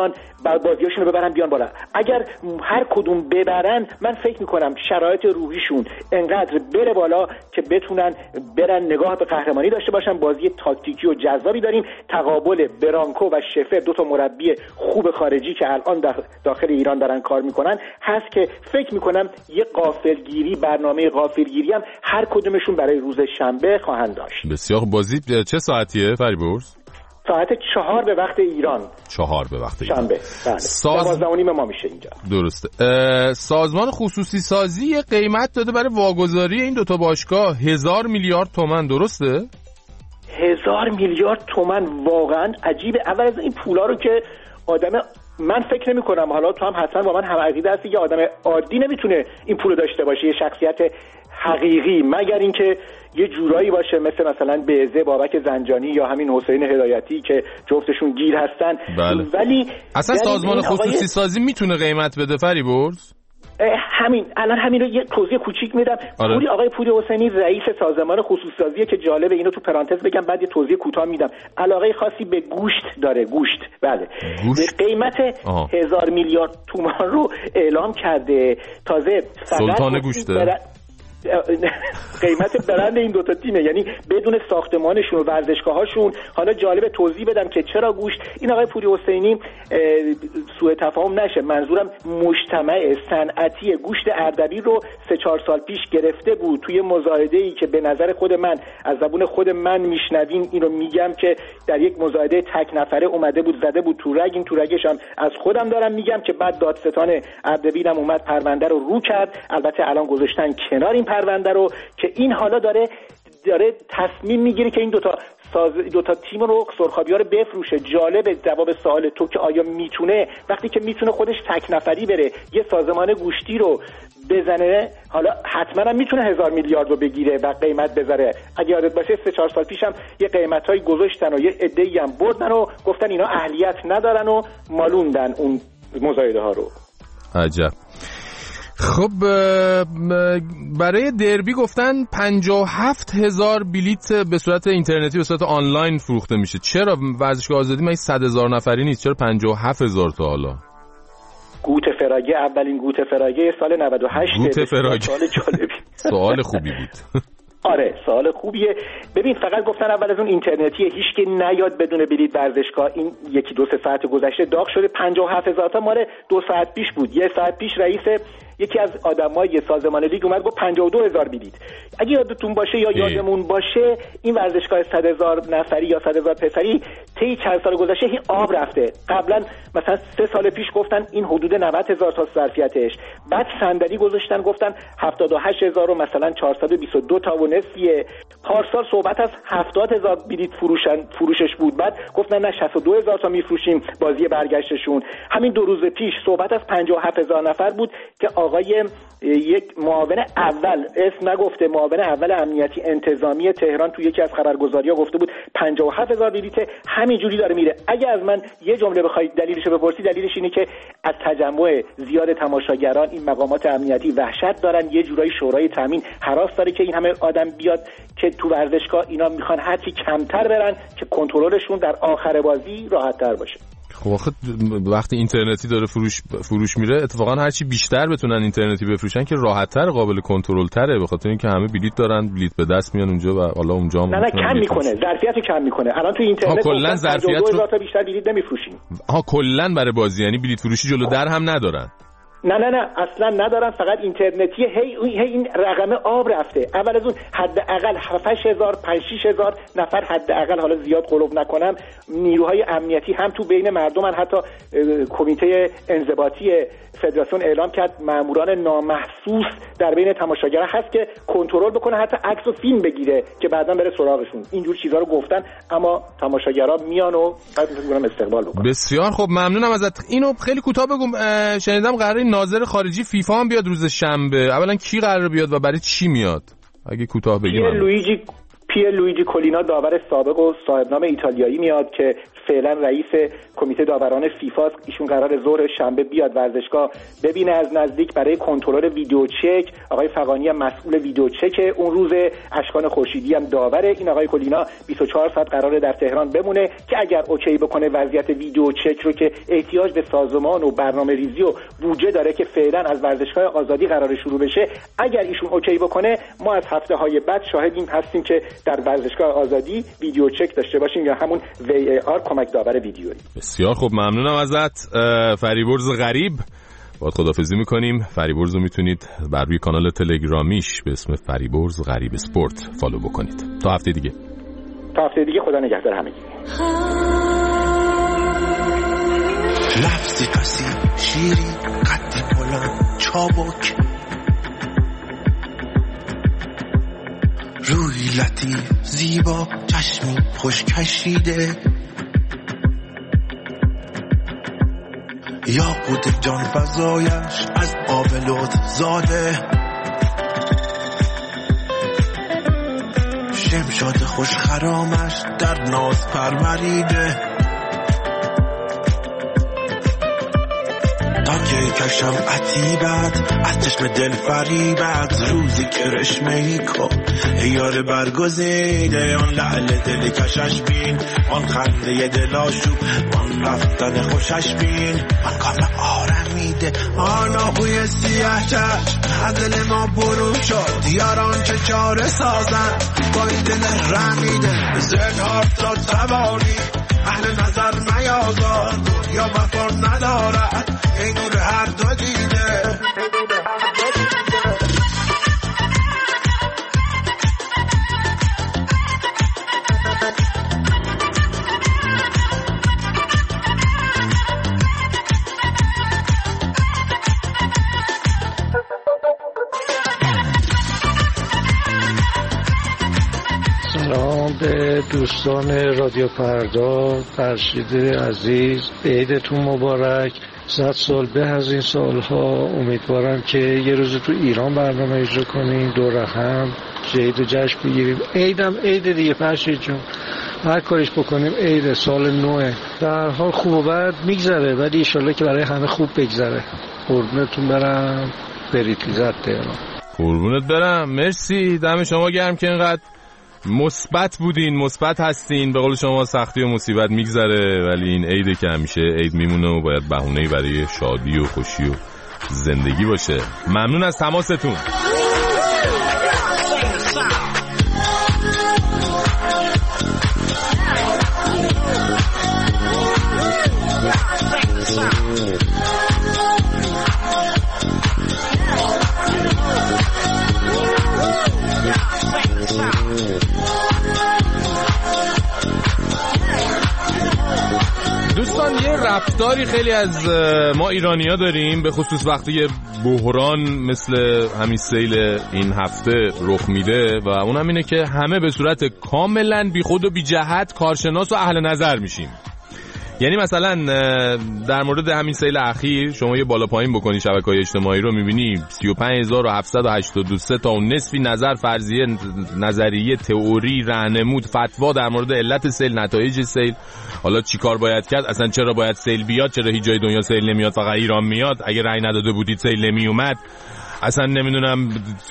بازیاشون رو ببرن بیان بالا. اگر هر کدوم ببرن من فکر میکنم شرایط روحیشون انقدر بره بالا که بتونن برن نگاه به قهرمانی داشته باشن. بازی تاکتیکی و جذابی داریم. تقابل برانکو و شفر، دو تا مربی خوب خارجی که الان داخل ایران دارن کار میکنن هست که فکر میکنم یه غافلگیری، برنامه غافلگیری هم هر کدومشون برای روز شنبه خواهند داشت. بسیار. بازی چه ساعتیه فریبرز؟ ساعت چهار به وقت ایران. چهار به وقت ایران. شنبه. بله. ساز... دوازده و نیم ما میشه اینجا. درسته. سازمان خصوصی سازی قیمت داده برای واگذاری این دوتا باشگاه هزار میلیارد تومان، درسته؟ هزار میلیارد تومان واقعا عجیبه. اول از این پولا رو که آدم من فکر نمی کنم، حالا تو هم حتما با من هم عقیده هستی که آدم عادی نمیتونه این پولو داشته باشه، یه شخصیت حقیقی، مگر اینکه یه جورایی باشه مثل مثلا بیزه بابک زنجانی یا همین حسین هدایتی که جفتشون گیر هستن. بله. ولی اصلا سازمان خصوصی آقای... سازی میتونه قیمت بده فریبرز؟ همین الان همین رو یه توضیح کوچیک میدم. آره. پوری آقای پوری حسینی رئیس سازمان خصوصی سازیه که جالبه، اینو تو پرانتز بگم بعد یه توضیح کوتاه میدم. علاقه خاصی به گوشت داره. گوشت بله گوشت. قیمت آه. هزار میلیارد تومان رو اعلام کرده. تازه سلطان گوشته بر... قیمت برند این دوتا تیمه، یعنی بدون ساختمانشون و ورزشگاهاشون. حالا جالبه توضیح بدم که چرا گوشت. این آقای پوری حسینی سوء تفاهم نشه، منظورم مجتمع صنعتی گوشت اردبیل رو سه چهار سال پیش گرفته بود توی مزایده‌ای که به نظر خود من از زبون خود من میشنوین، اینو میگم که در یک مزایده تک نفره اومده بود زده بود تو رگ. این تو رگش هم از خودم دارم میگم که بعد دادستان اردبیل هم اومد پرونده رو رو کرد. البته الان گذاشتن کنار این پرونده رو که این حالا داره داره تصمیم میگیره که این دوتا ساز دوتا تیم رو سرخابی‌ها رو بفروشه. جالبه جواب سوال تو که آیا میتونه، وقتی که میتونه خودش تک نفری بره یه سازمان گوشتی رو بزنه، حالا حتما هم میتونه هزار میلیارد رو بگیره و قیمت بذاره. اگه یادت باشه سه چهار سال پیش هم یه قیمتایی گذاشتن و یه عده‌ای هم بردن و گفتن اینا اهلیت ندارن و مالوندن اون مزایده ها رو. عجب. خب برای دربی گفتن پنجاه و هفت هزار بلیت به صورت اینترنتی به صورت آنلاین فروخته میشه. چرا ورزشگاه آزادی مگه صد هزار نفری نیست؟ چرا پنجاه و هفت هزار تا حالا؟ گوته فراگه، اولین گوته فراگه سال نود و هشت. گوته فراگه سوال جالبی. سوال خوبی بود. آره سوال خوبیه. ببین فقط گفتن اول از اون اینترنتیه، هیچ که نیاد بدون بلیت ورزشگاه. این یکی دو سه ساعت گذشته داغ شده. پنجاه و هفت هزار تا ماره دو ساعت پیش بود. یه ساعت پیش رئیس یکی از آدمای سازمان لیگ اومد گفت پنجاه و دو هزار بلیت. اگه یادتون باشه یا یادمون باشه این ورزشگاه صد هزار نفری یا صد هزار پسری طی چند سال گذشته این آب رفته. قبلا مثلا سه سال پیش گفتن این حدود نود هزار تا ظرفیتش، بعد صندلی گذاشتن گفتن هفتاد و هشت هزار و مثلا چهارصد و بیست و دو تا و نصفیه. پارسال صحبت از هفتاد هزار بلیت فروشن فروشش بود، بعد گفتن نه شصت و دو هزار تا میفروشیم بازی برگشتشون. همین دو روز پیش صحبت از پنجاه و هفت هزار نفر بود که آقای یک معاون اول، اسم نگفته، معاون اول امنیتی انتظامی تهران تو یکی از خبرگزاری‌ها گفته بود پنجاه و هفت هزار بلیت. همینجوری داره میره. اگه از من یه جمله بخواید دلیلش رو بپرسی، دلیلش اینه که از تجمع زیاد تماشاگران این مقامات امنیتی وحشت دارن. یه جورایی شورای تامین هراس داره که این همه آدم بیاد که تو ورزشگاه. اینا میخوان هرچی کمتر برن که کنترلشون در آخر بازی راحت‌تر باشه. خب آخه وقتی اینترنتی داره فروش فروش میره، اتفاقا هرچی بیشتر بتونن اینترنتی بفروشن که راحت‌تر، قابل کنترل تره، به خاطر اینکه همه بلیت دارن، بلیت به دست میان اونجا و حالا اونجا هم نه نه کم میکنه، ظرفیتو کم میکنه. الان تو اینترنت کلا ظرفیت رو تا بیشتر بلیت نمیفروشیم. ها کلا برای بازی یعنی بلیت فروشی جلو در هم ندارن. نه نه نه اصلا ندارن، فقط اینترنتی. هی هی این رقم آب رفته. اول از اون حداقل هفت هزار پنج شش هزار نفر حداقل، حالا زیاد قلوب نکنم، نیروهای امنیتی هم تو بین مردم. حتی کمیته انضباطی فدراسیون اعلام کرد ماموران نامحسوس در بین تماشاگرها هست که کنترل بکنه، حتی عکس و فیلم بگیره که بعداً بره سراغشون. اینجور چیزا رو گفتن، اما تماشاگرها میان و بعد میگم استقبال بکنن. بسیار خب، ممنونم ازت. اینو خیلی کوتاه بگم. شنیدم قراره ناظر خارجی فیفا هم بیاد روز شنبه. اولا کی قراره بیاد و برای چی میاد؟ اگه کوتاه بگیم. لویجی پیه لویجی کولینا داور سابق و صاحب نام ایتالیایی میاد که فعلا رئیس کمیته داوران فیفا. ایشون قرار ظهر شنبه بیاد ورزشگاه ببینه از نزدیک برای کنترل ویدیو چک. آقای فغانی هم مسئول ویدیو چک اون روز، اشکان خورشیدی هم داوره. این آقای کولینا بیست و چهار ساعت قراره در تهران بمونه که اگر اوکی بکنه وضعیت ویدیو چک رو که احتیاج به سازمان و برنامه‌ریزی و بودجه داره که فعلا از ورزشگاه آزادی قرار شروع بشه، اگر ایشون اوکی بکنه ما از هفته‌های بعد شاهدیم هستیم که در ورزشگاه آزادی ویدیو چک داشته باشیم یا همون وی ای آر کمک داور ویدیویی. بسیار خوب، ممنونم ازت فریبرز غریب. باید خداحافظی میکنیم. فریبرز رو میتونید بر روی کانال تلگرامیش به اسم فریبرز غریب اسپورت فالو بکنید. تا هفته دیگه. تا هفته دیگه، خدا نگهدار همگی. لفظی پسی شیری قد بلند چابک، روی لطیف زیبا چشمی خوش کشیده، یا قوت جان فضایش از آب لطف زاده، شمشاد خوش خرامش در ناز پروریده، تا که کشم عتیبت از چشم دل فریبت، روزی که رشمهی کن ایار برگزیده، آن لعل دل کشش بین، آن خنده دلاشوب، آن رفتن خوشش بین، آن کام آرمیده، آن آهوی سیاه چشم از دل ما برون شد، دیاران چه چاره سازن با این دل رمیده، زنهار تا توانی اهل نظر میازار، دنیا وفا ندارد ای نور هر دو دیده. سلام به دوستان رادیو فردا، فرشید عزیز، عیدتون مبارک. صد سال به از این سالها. امیدوارم که یه روز تو ایران برنامه اجرا کنیم، دور هم عید و جشن بگیریم. عیدم عید دیگه فرشید جون، هر کاریش بکنیم عید، سال نوه. در حال خوب و بد میگذره، ولی انشالله که برای همه خوب بگذره. قربونتون برم. برید لیزت تهران. قربونت برم. مرسی، دم شما گرم که اینقدر مثبت بودین، مثبت هستین. به قول شما سختی و مصیبت میگذره، ولی این عیده که همیشه عید میمونه و باید بهونه‌ای برای شادی و خوشی و زندگی باشه. ممنون از تماستون. دوستان، یه رفتاری خیلی از ما ایرانی‌ها داریم، به خصوص وقتی بحران مثل همین سیل این هفته رخ میده و اون هم اینه که همه به صورت کاملا بی خود و بی جهت کارشناس و اهل نظر میشیم. یعنی مثلا در مورد همین سیل اخیر شما یه بالا پایین بکنی شبکه‌های اجتماعی رو، می‌بینی سی و پنج هزار و هفتصد و هشتاد و سه تا و نصفی نظر، فرضیه، نظریه، تئوری، راهنمود، فتوا در مورد علت سیل، نتایج سیل، حالا چی کار باید کرد، اصلا چرا باید سیل بیاد، چرا هیچ جای دنیا سیل نمیاد فقط ایران میاد، اگه رأی نداده بودید سیل نمیومد، اصلا نمیدونم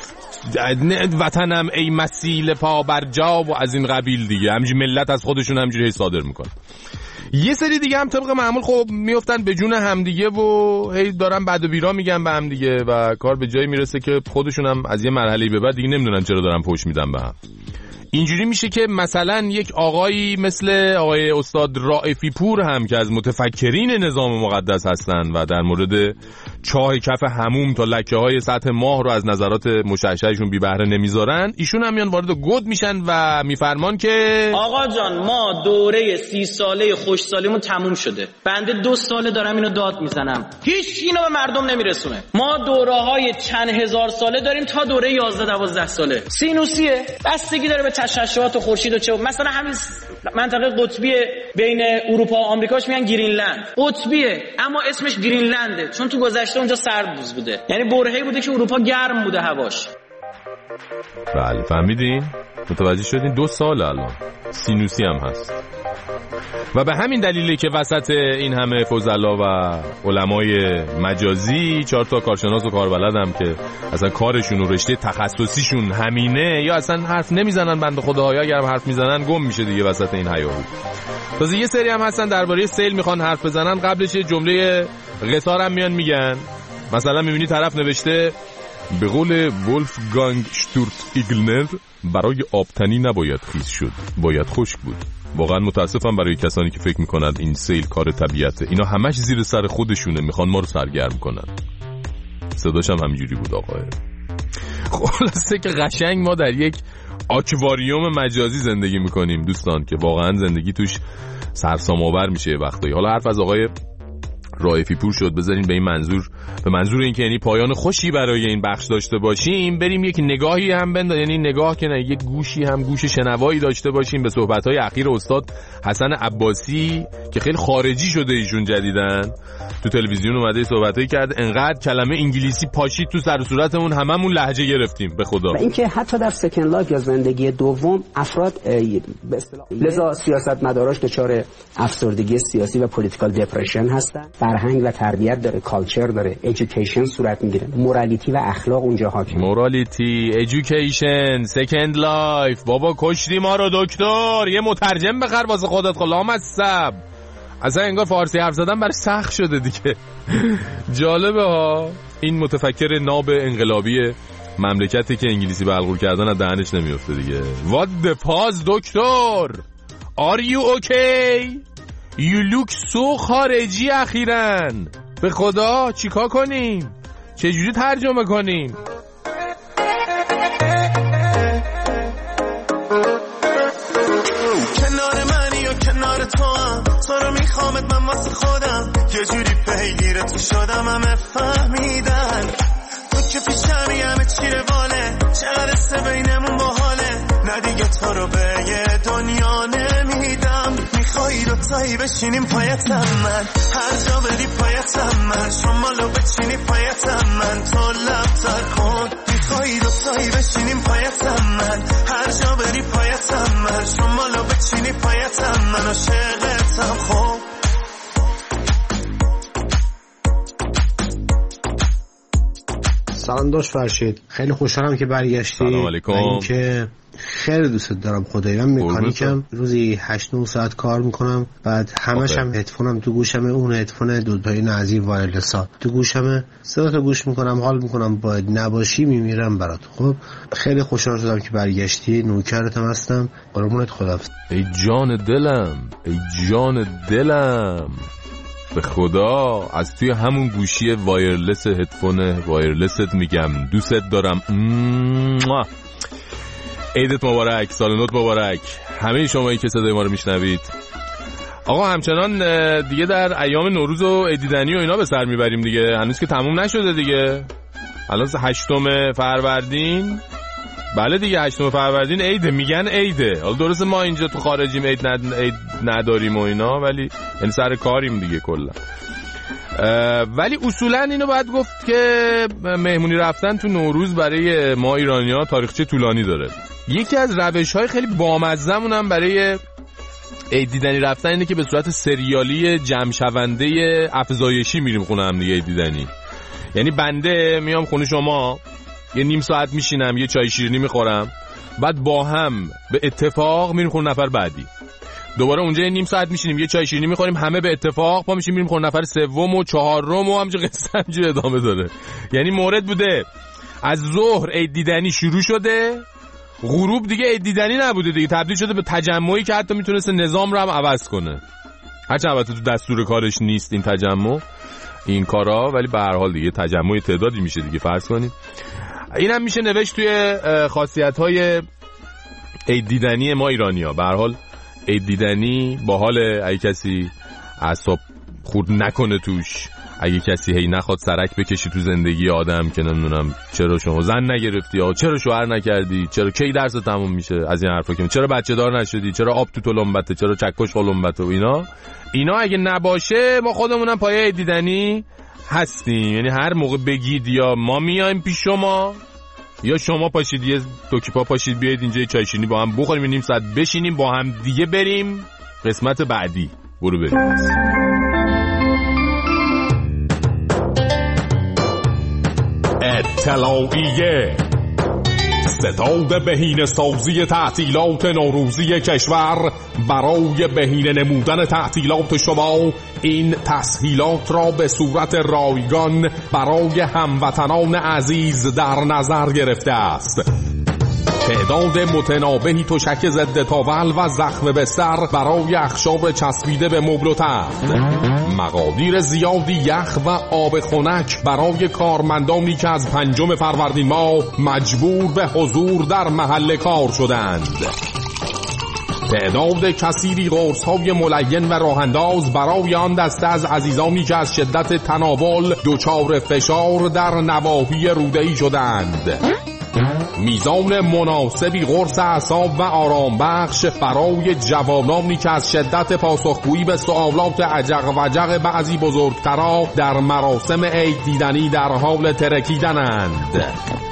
وطنم ای مسیل پا بر جا و از این قبیل دیگه. همینجوری ملت از خودشون همینجوری صادر میکنه. یه سری دیگه هم طبق معمول خب میافتن به جون همدیگه و هی دارن بد و بیرا میگن به همدیگه و کار به جایی میرسه که خودشون هم از یه مرحله به بعد دیگه نمیدونن چرا دارن پشت میدن به هم. اینجوری میشه که مثلا یک آقایی مثل آقای استاد رائفی پور هم که از متفکرین نظام مقدس هستن و در مورد چاه کف حموم تا لکه های سطح ماه رو از نظرات مشعشعشون بی بهره نمیذارن، ایشون هم میان وارد گود میشن و میفرمان که آقا جان ما دوره سی ساله خوش سالیمون تموم شده، بنده دو ساله دارم اینو داد میزنم، هیچ اینو به مردم نمیرسونه. ما دوره های چند هزار ساله داریم تا دوره یازده دوازده ساله. سینوسیه، بستگی داره به تشعشعات خورشید و چه. مثلا همین منطقه قطبی بین اروپا و آمریکاش میگن گرینلند، قطبیه اما اسمش گرینلنده چون تو گذشته اونجا سرد بوده، یعنی برهه‌ای بوده که اروپا گرم بوده هواش. بله فهمیدین؟ متوجه شدین؟ دو سال الان سینوسی هم هست و به همین دلیله که وسط این همه فضلا و علمای مجازی چهار تا کارشناس و کاربلد هم که اصلا کارشون و رشته تخصصیشون همینه یا اصلا حرف نمیزنن بنده خداها، اگر هم حرف میزنن گم میشه دیگه وسط این هیاهو. تازه یه سری هم هستن درباره سیل میخوان حرف بزنن، قبلش یه جمله قصار هم میان میگن. مثلا میبینی طرف نوشته به قول ولفگانگ شتورت ایگلنر برای آبتنی نباید خیس شد، باید خشک بود. واقعا متاسفم برای کسانی که فکر میکنند این سیل کار طبیعته. اینا همش زیر سر خودشونه، میخوان ما رو سرگرم کنن. صداش هم همینجوری بود آقای. خلاصه که قشنگ ما در یک آکواریوم مجازی زندگی میکنیم دوستان، که واقعا زندگی توش سرسام آور میشه وقتایی. حالا حرف از آقای رائفی پور شد، بذارین به این منظور، به منظور این که یعنی پایان خوشی برای این بخش داشته باشیم بریم یک نگاهی هم بندازیم، یعنی نگاه که نه یک گوشی هم گوش شنوایی داشته باشیم به صحبت‌های اخیر استاد حسن عباسی که خیلی خارجی شده ایشون جدیدن، تو تلویزیون اومده صحبتایی کرد، انقدر کلمه انگلیسی پاشید تو سر و صورتمون هممون لهجه گرفتیم به خدا. و اینکه حتی در سکند لایف یا زندگی دوم افراد به اصطلاح لذا سیاستمداراش دچار افسردگی سیاسی و پولیتیکال دپرشن هستن. فرهنگ و تربیت داره، کالچر داره، ایژوکیشن صورت میگیره، مورالیتی و اخلاق اونجا حاکمه. مورالیتی، ایژوکیشن، سکند لایف. بابا کشتی ما رو دکتر، یه مترجم بخر واسه خودت خلام السب. اصلا انگار فارسی حرف زدن برای سخت شده دیگه. جالبه ها، این متفکر ناب انقلابی مملکتی که انگلیسی بلغور کردن از دهنش نمیفته دیگه. What the pause دکتر؟ Are you okay؟ You look so خارجی اخیرن. به خدا چیکار کنیم؟ چجوری ترجمه کنیم؟ کنار منی یا کنار تو هم، تو رو میخوامت من واسه خودم، یه جوری پیگیر تو شدم همه فهمیدن تو که پیشمی همه چی رواله، چقدر سه بینمون باحاله، نه دیگه تو رو به یه دنیا نمیدم. میخوایی دوتایی بشینیم پایتم من، هر جا بری پایتم من، شمالو بچینی پایتم من، تو لبتر کن. میخوایی دوتایی بشینیم پایتم من، هر جا بری پایتم من، شمالو بچینی پایتم من، عاشقتم خب. سلام داشت فرشید، خیلی خوشحالم که برگشتی. سلام علیکم. این که خیلی دوست دارم خدایی. من مکانیکم، روزی هشت نه ساعت کار میکنم، بعد همش هم هدفونم تو گوشمه، اون هدفون دوتایی نظیر وایرلسا تو گوشمه، صداتو گوش میکنم، حال میکنم، باید نباشی میمیرم برات. خب خیلی خوشحال شدم که برگشتی، نوکرتم هستم، قربونت، خداحافظ. ای جان دلم، ای جان دلم، به خدا از توی همون گوشی وایرلس هدفون وایرلست میگم دوست دارم. عیدت مبارک، سال نوت مبارک همه شمایی که صدای ما رو میشنوید. آقا همچنان دیگه در ایام نوروز و عید دیدنی و اینا به سر میبریم دیگه، هنوز که تموم نشده دیگه. الان هشتم فروردین، بله دیگه هشتم فروردین عیده، میگن عیده. حالا درسته ما اینجا تو خارجیم عید ند... عید نداریم و اینا، ولی یعنی سر کاریم دیگه کلا. ولی اصولا اینو باید گفت که مهمونی رفتن تو نوروز برای ما ایرانی‌ها تاریخچه طولانی داره. یکی از روش‌های خیلی بامزه‌مون هم برای عید دیدنی رفتن اینه که به صورت سریالی جمع شونده افزایشی میریم خونه هم دیگه عید دیدنی. یعنی بنده میام خونه شما، یه نیم ساعت میشینم، یه چای شیرینی میخورم، بعد با هم به اتفاق میریم خونه نفر بعدی، دوباره اونجا یه نیم ساعت میشینیم، یه چای شیرینی میخوریم، همه به اتفاق پا میشیم میریم خونه نفر سوم و چهارم و همینجوری قصه همینجوری ادامه داره. یعنی مورد بوده از ظهر عید دیدنی شروع شده، غروب دیگه عید دیدنی نبوده دیگه، تبدیل شده به تجمعی که حتی میتونسته نظام رو هم عوض کنه. هرچند البته تو دستور کارش نیست این تجمع این کارا، ولی به هر حال دیگه تجمع تعدادی میشه دیگه فرض کنید. اینم میشه نوشت توی خاصیت‌های عید دیدنی ما ایرانی‌ها. به هر حال عید دیدنی باحال، اگه کسی اعصاب خورد نکنه توش، اگه کسی هی نخواد سرک بکشی تو زندگی آدم که نمیدونم چرا شما زن نگرفتی یا چرا شوهر نکردی، چرا کی درس تموم میشه، از این حرفا که چرا بچه دار نشدی، چرا آب تو تلمبته، چرا چکش تلمبته و اینا اینا اگه نباشه ما خودمونم پایه عید دیدنی هستیم. یعنی هر موقع بگید یا ما میایم پیش شما یا شما پاشید یه دوکیپا پاشید بیایید اینجا چایشینی با هم بخوریم، نیم ساعت بشینیم با هم دیگه بریم قسمت بعدی. برو بریم. اطلاعیه ستاد بهینه سازی تعطیلات نوروزی کشور برای بهینه نمودن تعطیلات شما این تسهیلات را به صورت رایگان برای هموطنان عزیز در نظر گرفته است. تعداد متناوبی تشک ضد تاول و زخم بستر برای اخشاب چسبیده به مبل و تخت، مقادیر زیادی یخ و آب خنک برای کارمندانی که از پنجم فروردین ماه مجبور به حضور در محل کار شدند، تعداد کثیری قرص‌های ملین و راه‌انداز برای آن دسته از عزیزانی که از شدت تناول دچار فشار در نواحی روده‌ای شدند، میزان مناسبی قرص اعصاب و آرام بخش برای جوانانی که از شدت پاسخگویی به سوالات عجق و جق بعضی بزرگترا در مراسم عید دیدنی در حال ترکیدنند،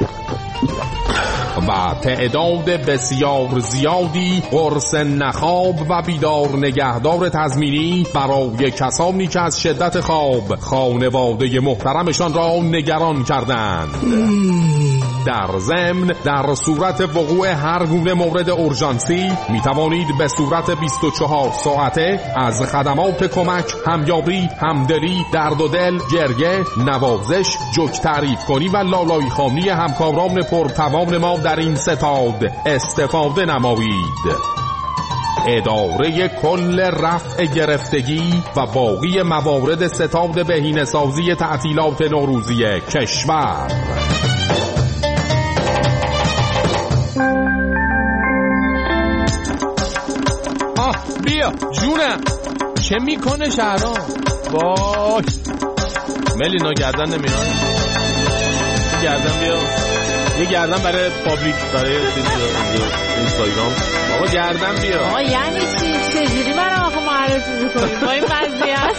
و تعداد بسیار زیادی قرص نخاب و بیدار نگهدار تضمینی برای کسانی که از شدت خواب خانواده محترمشان را نگران کردند. در ضمن در صورت وقوع هر گونه مورد اورژانسی می توانید به صورت بیست و چهار ساعته از خدمات کمک، همیاری، همدلی، درد و دل، گریه، نوازش، جوک تعریف کنی و لالایی خوانی همکاران پرتوان ما در این ستاد استفاده نمایید. اداره کل رفع گرفتگی و باقی موارد ستاد بهینه سازی تعطیلات نوروزی کشور. آه بیا جونم، چه میکنه شهرام؟ وای ملینا گردن نمیاد، گردن بیا، یه گردن برای پابلیک، برای اینستاگرام. آقا گردن بیا. آقا یعنی چی؟ چجوری برای آقا معرفی میکنیم با این قضیه؟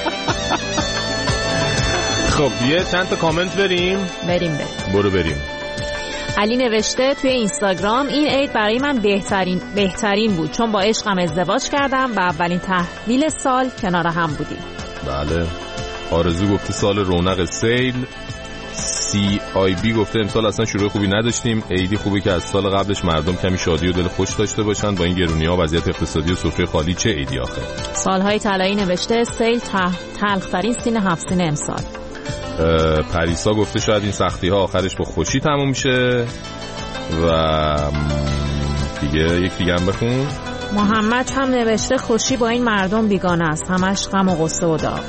خب یه چند تا کامنت بریم بریم بریم برو بریم. علی نوشته توی اینستاگرام این عید برای من بهترین بهترین بود چون با عشقم ازدواج کردم و اولین تحویل سال کنار هم بودیم. بله. آرزو گفته سال رونق سیل. سی آی بی گفته امسال اصلا شروع خوبی نداشتیم، عیدی خوبی که از سال قبلش مردم کمی شادی و دل خوش داشته باشن، با این گرونی‌ها و وضعیت اقتصادی و سفره خالی چه عیدی آخه. سالهای طلایی نوشته سیل تلخ‌ترین سین هفت سین امسال. پریسا گفته شاید این سختی ها آخرش با خوشی تموم میشه و دیگه یک دیگه هم بخون. محمد هم نوشته خوشی با این مردم بیگانه است، همش غم و غصه و داغ.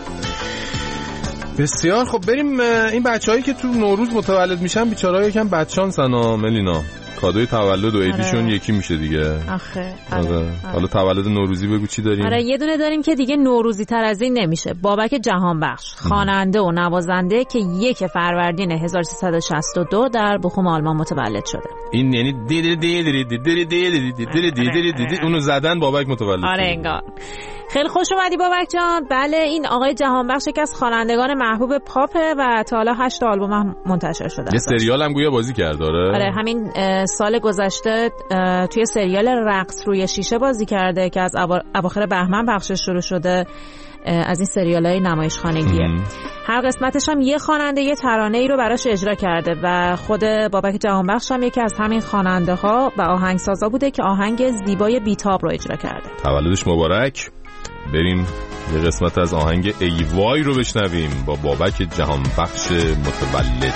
بسیار خب بریم. این بچه‌هایی که تو نوروز متولد میشن بیچاره‌ها یکم بدشانسن ها ملینا، کادوی تولد و عیدیشون آره. یکی میشه دیگه. آخه آره. آره. حالا تولد نوروزی بگو چی داریم؟ آره یه دونه داریم که دیگه نوروزی تر از این نمیشه. بابک جهانبخش، خواننده و نوازنده که یک فروردین هزار و سیصد و شصت و دو در بخوم آلمان متولد شده. این یعنی دی دی دی دی دی دی دی دی دی دی اونو زدن بابک متولد شده. آره انگار. خیلی خوش اومدی بابک جان. بله این آقای جهانبخش یکی از خوانندگان محبوب پاپه و تا حالا هشت آلبوم هم منتشر شده. یه سریال هم گویا بازی کرد. آره آره همین سال گذشته توی سریال رقص روی شیشه بازی کرده که از اواخر بهمن پخشش شروع شده، از این سریال‌های نمایشخانگیه. هر قسمتش هم یه خواننده یه ترانه‌ای رو براش اجرا کرده و خود بابک جهانبخش هم یکی از همین خواننده‌ها و آهنگسازا بوده که آهنگ زیبای بیتاب رو اجرا کرده. تولدش مبارک. بریم یه قسمت از آهنگ ای وای رو بشنویم با بابک جهانبخش متولد.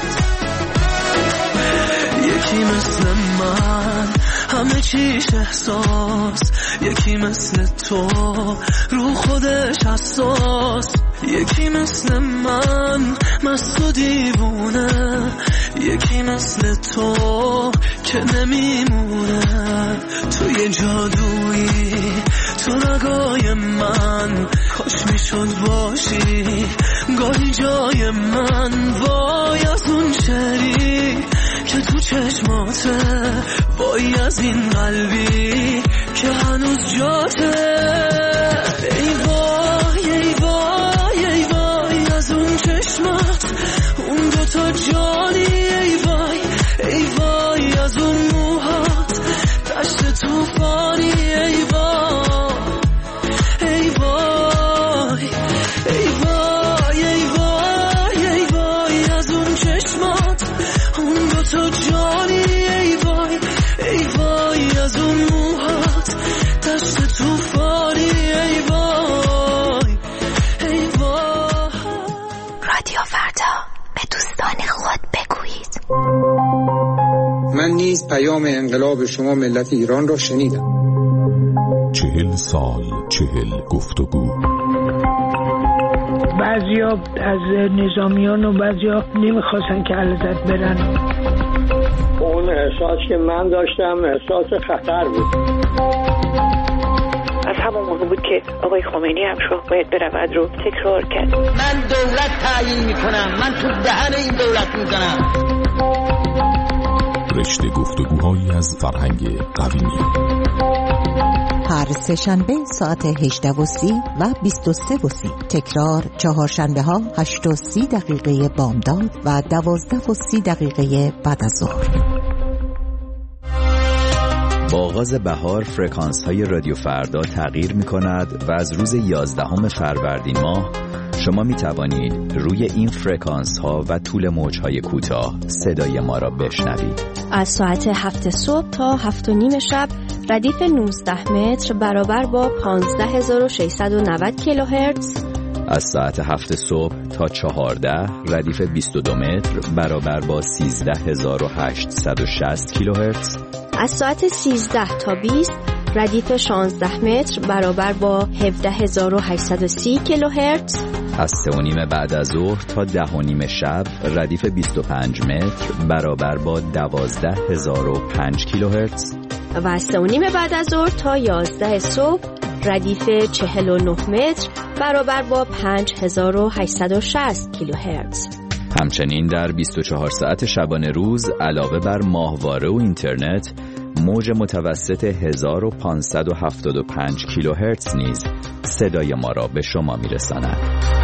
یکی مثل من همه چیش احساس، یکی مثل تو رو خودش حساس، یکی مثل من مست و دیوونه، یکی مثل تو که نمیمونه. تو یه جادویی تو نگاه من، کاش میشد باشی گاهی جای من. وای از اون شعری که تو چشماته، وای از این قلبی که هنوز جاته. ای وای ای وای ای وای از اون چشمات، اون دوتا جانی. ای وای ای وای نیز پیام انقلاب شما ملت ایران را شنیدم. چهل سال چهل گفتگو. بعضیا از نظامیان و بعضیا نمیخواستن که علیزاده برن. اون احساس که من داشتم احساس خطر بود. از همون موقع بود که آقای خمینی هم شو باید برود رو تکرار کرد. من دولت تعیین میکنم، من تو دهن این دولت میزنم. رشته گفتگوهایی از فرهنگ قویمی. هر سه شنبه ساعت هجده و سی و بیست و سه و سی. تکرار چهار شنبه ها هشت و سی دقیقه بامداد و دوازده و سی دقیقه بعد از ظهر. با آغاز بهار فرکانس های رادیو فردا تغییر می کند و از روز یازدهم فروردین ماه شما می توانید روی این فرکانس ها و طول موج های کوتاه صدای ما را بشنوید. از ساعت هفت صبح تا هفت و نیم شب ردیف نوزده متر برابر با پانزده هزار و ششصد و نود کیلوهرتز. از ساعت هفت صبح تا چهارده ردیف بیست و دو متر برابر با سیزده هزار و هشتصد و شصت کیلوهرتز. از ساعت سیزده تا بیست ردیف شانزده متر برابر با هفده هزار و هشتصد و سی کیلوهرتز. از سه و نیم بعد از ظهر تا ده و نیم شب ردیف بیست و پنج متر برابر با دوازده هزار و پنج کیلوهرتز. و از سه و نیم بعد از ظهر تا یازده صبح ردیف چهل و نه متر برابر با پنج هزار و هشتصد و شصت کیلوهرتز. همچنین در بیست و چهار ساعت شبانه روز علاوه بر ماهواره و اینترنت موج متوسط هزار و پانصد و هفتاد و پنج کیلوهرتز نیز صدای ما را به شما میرساند.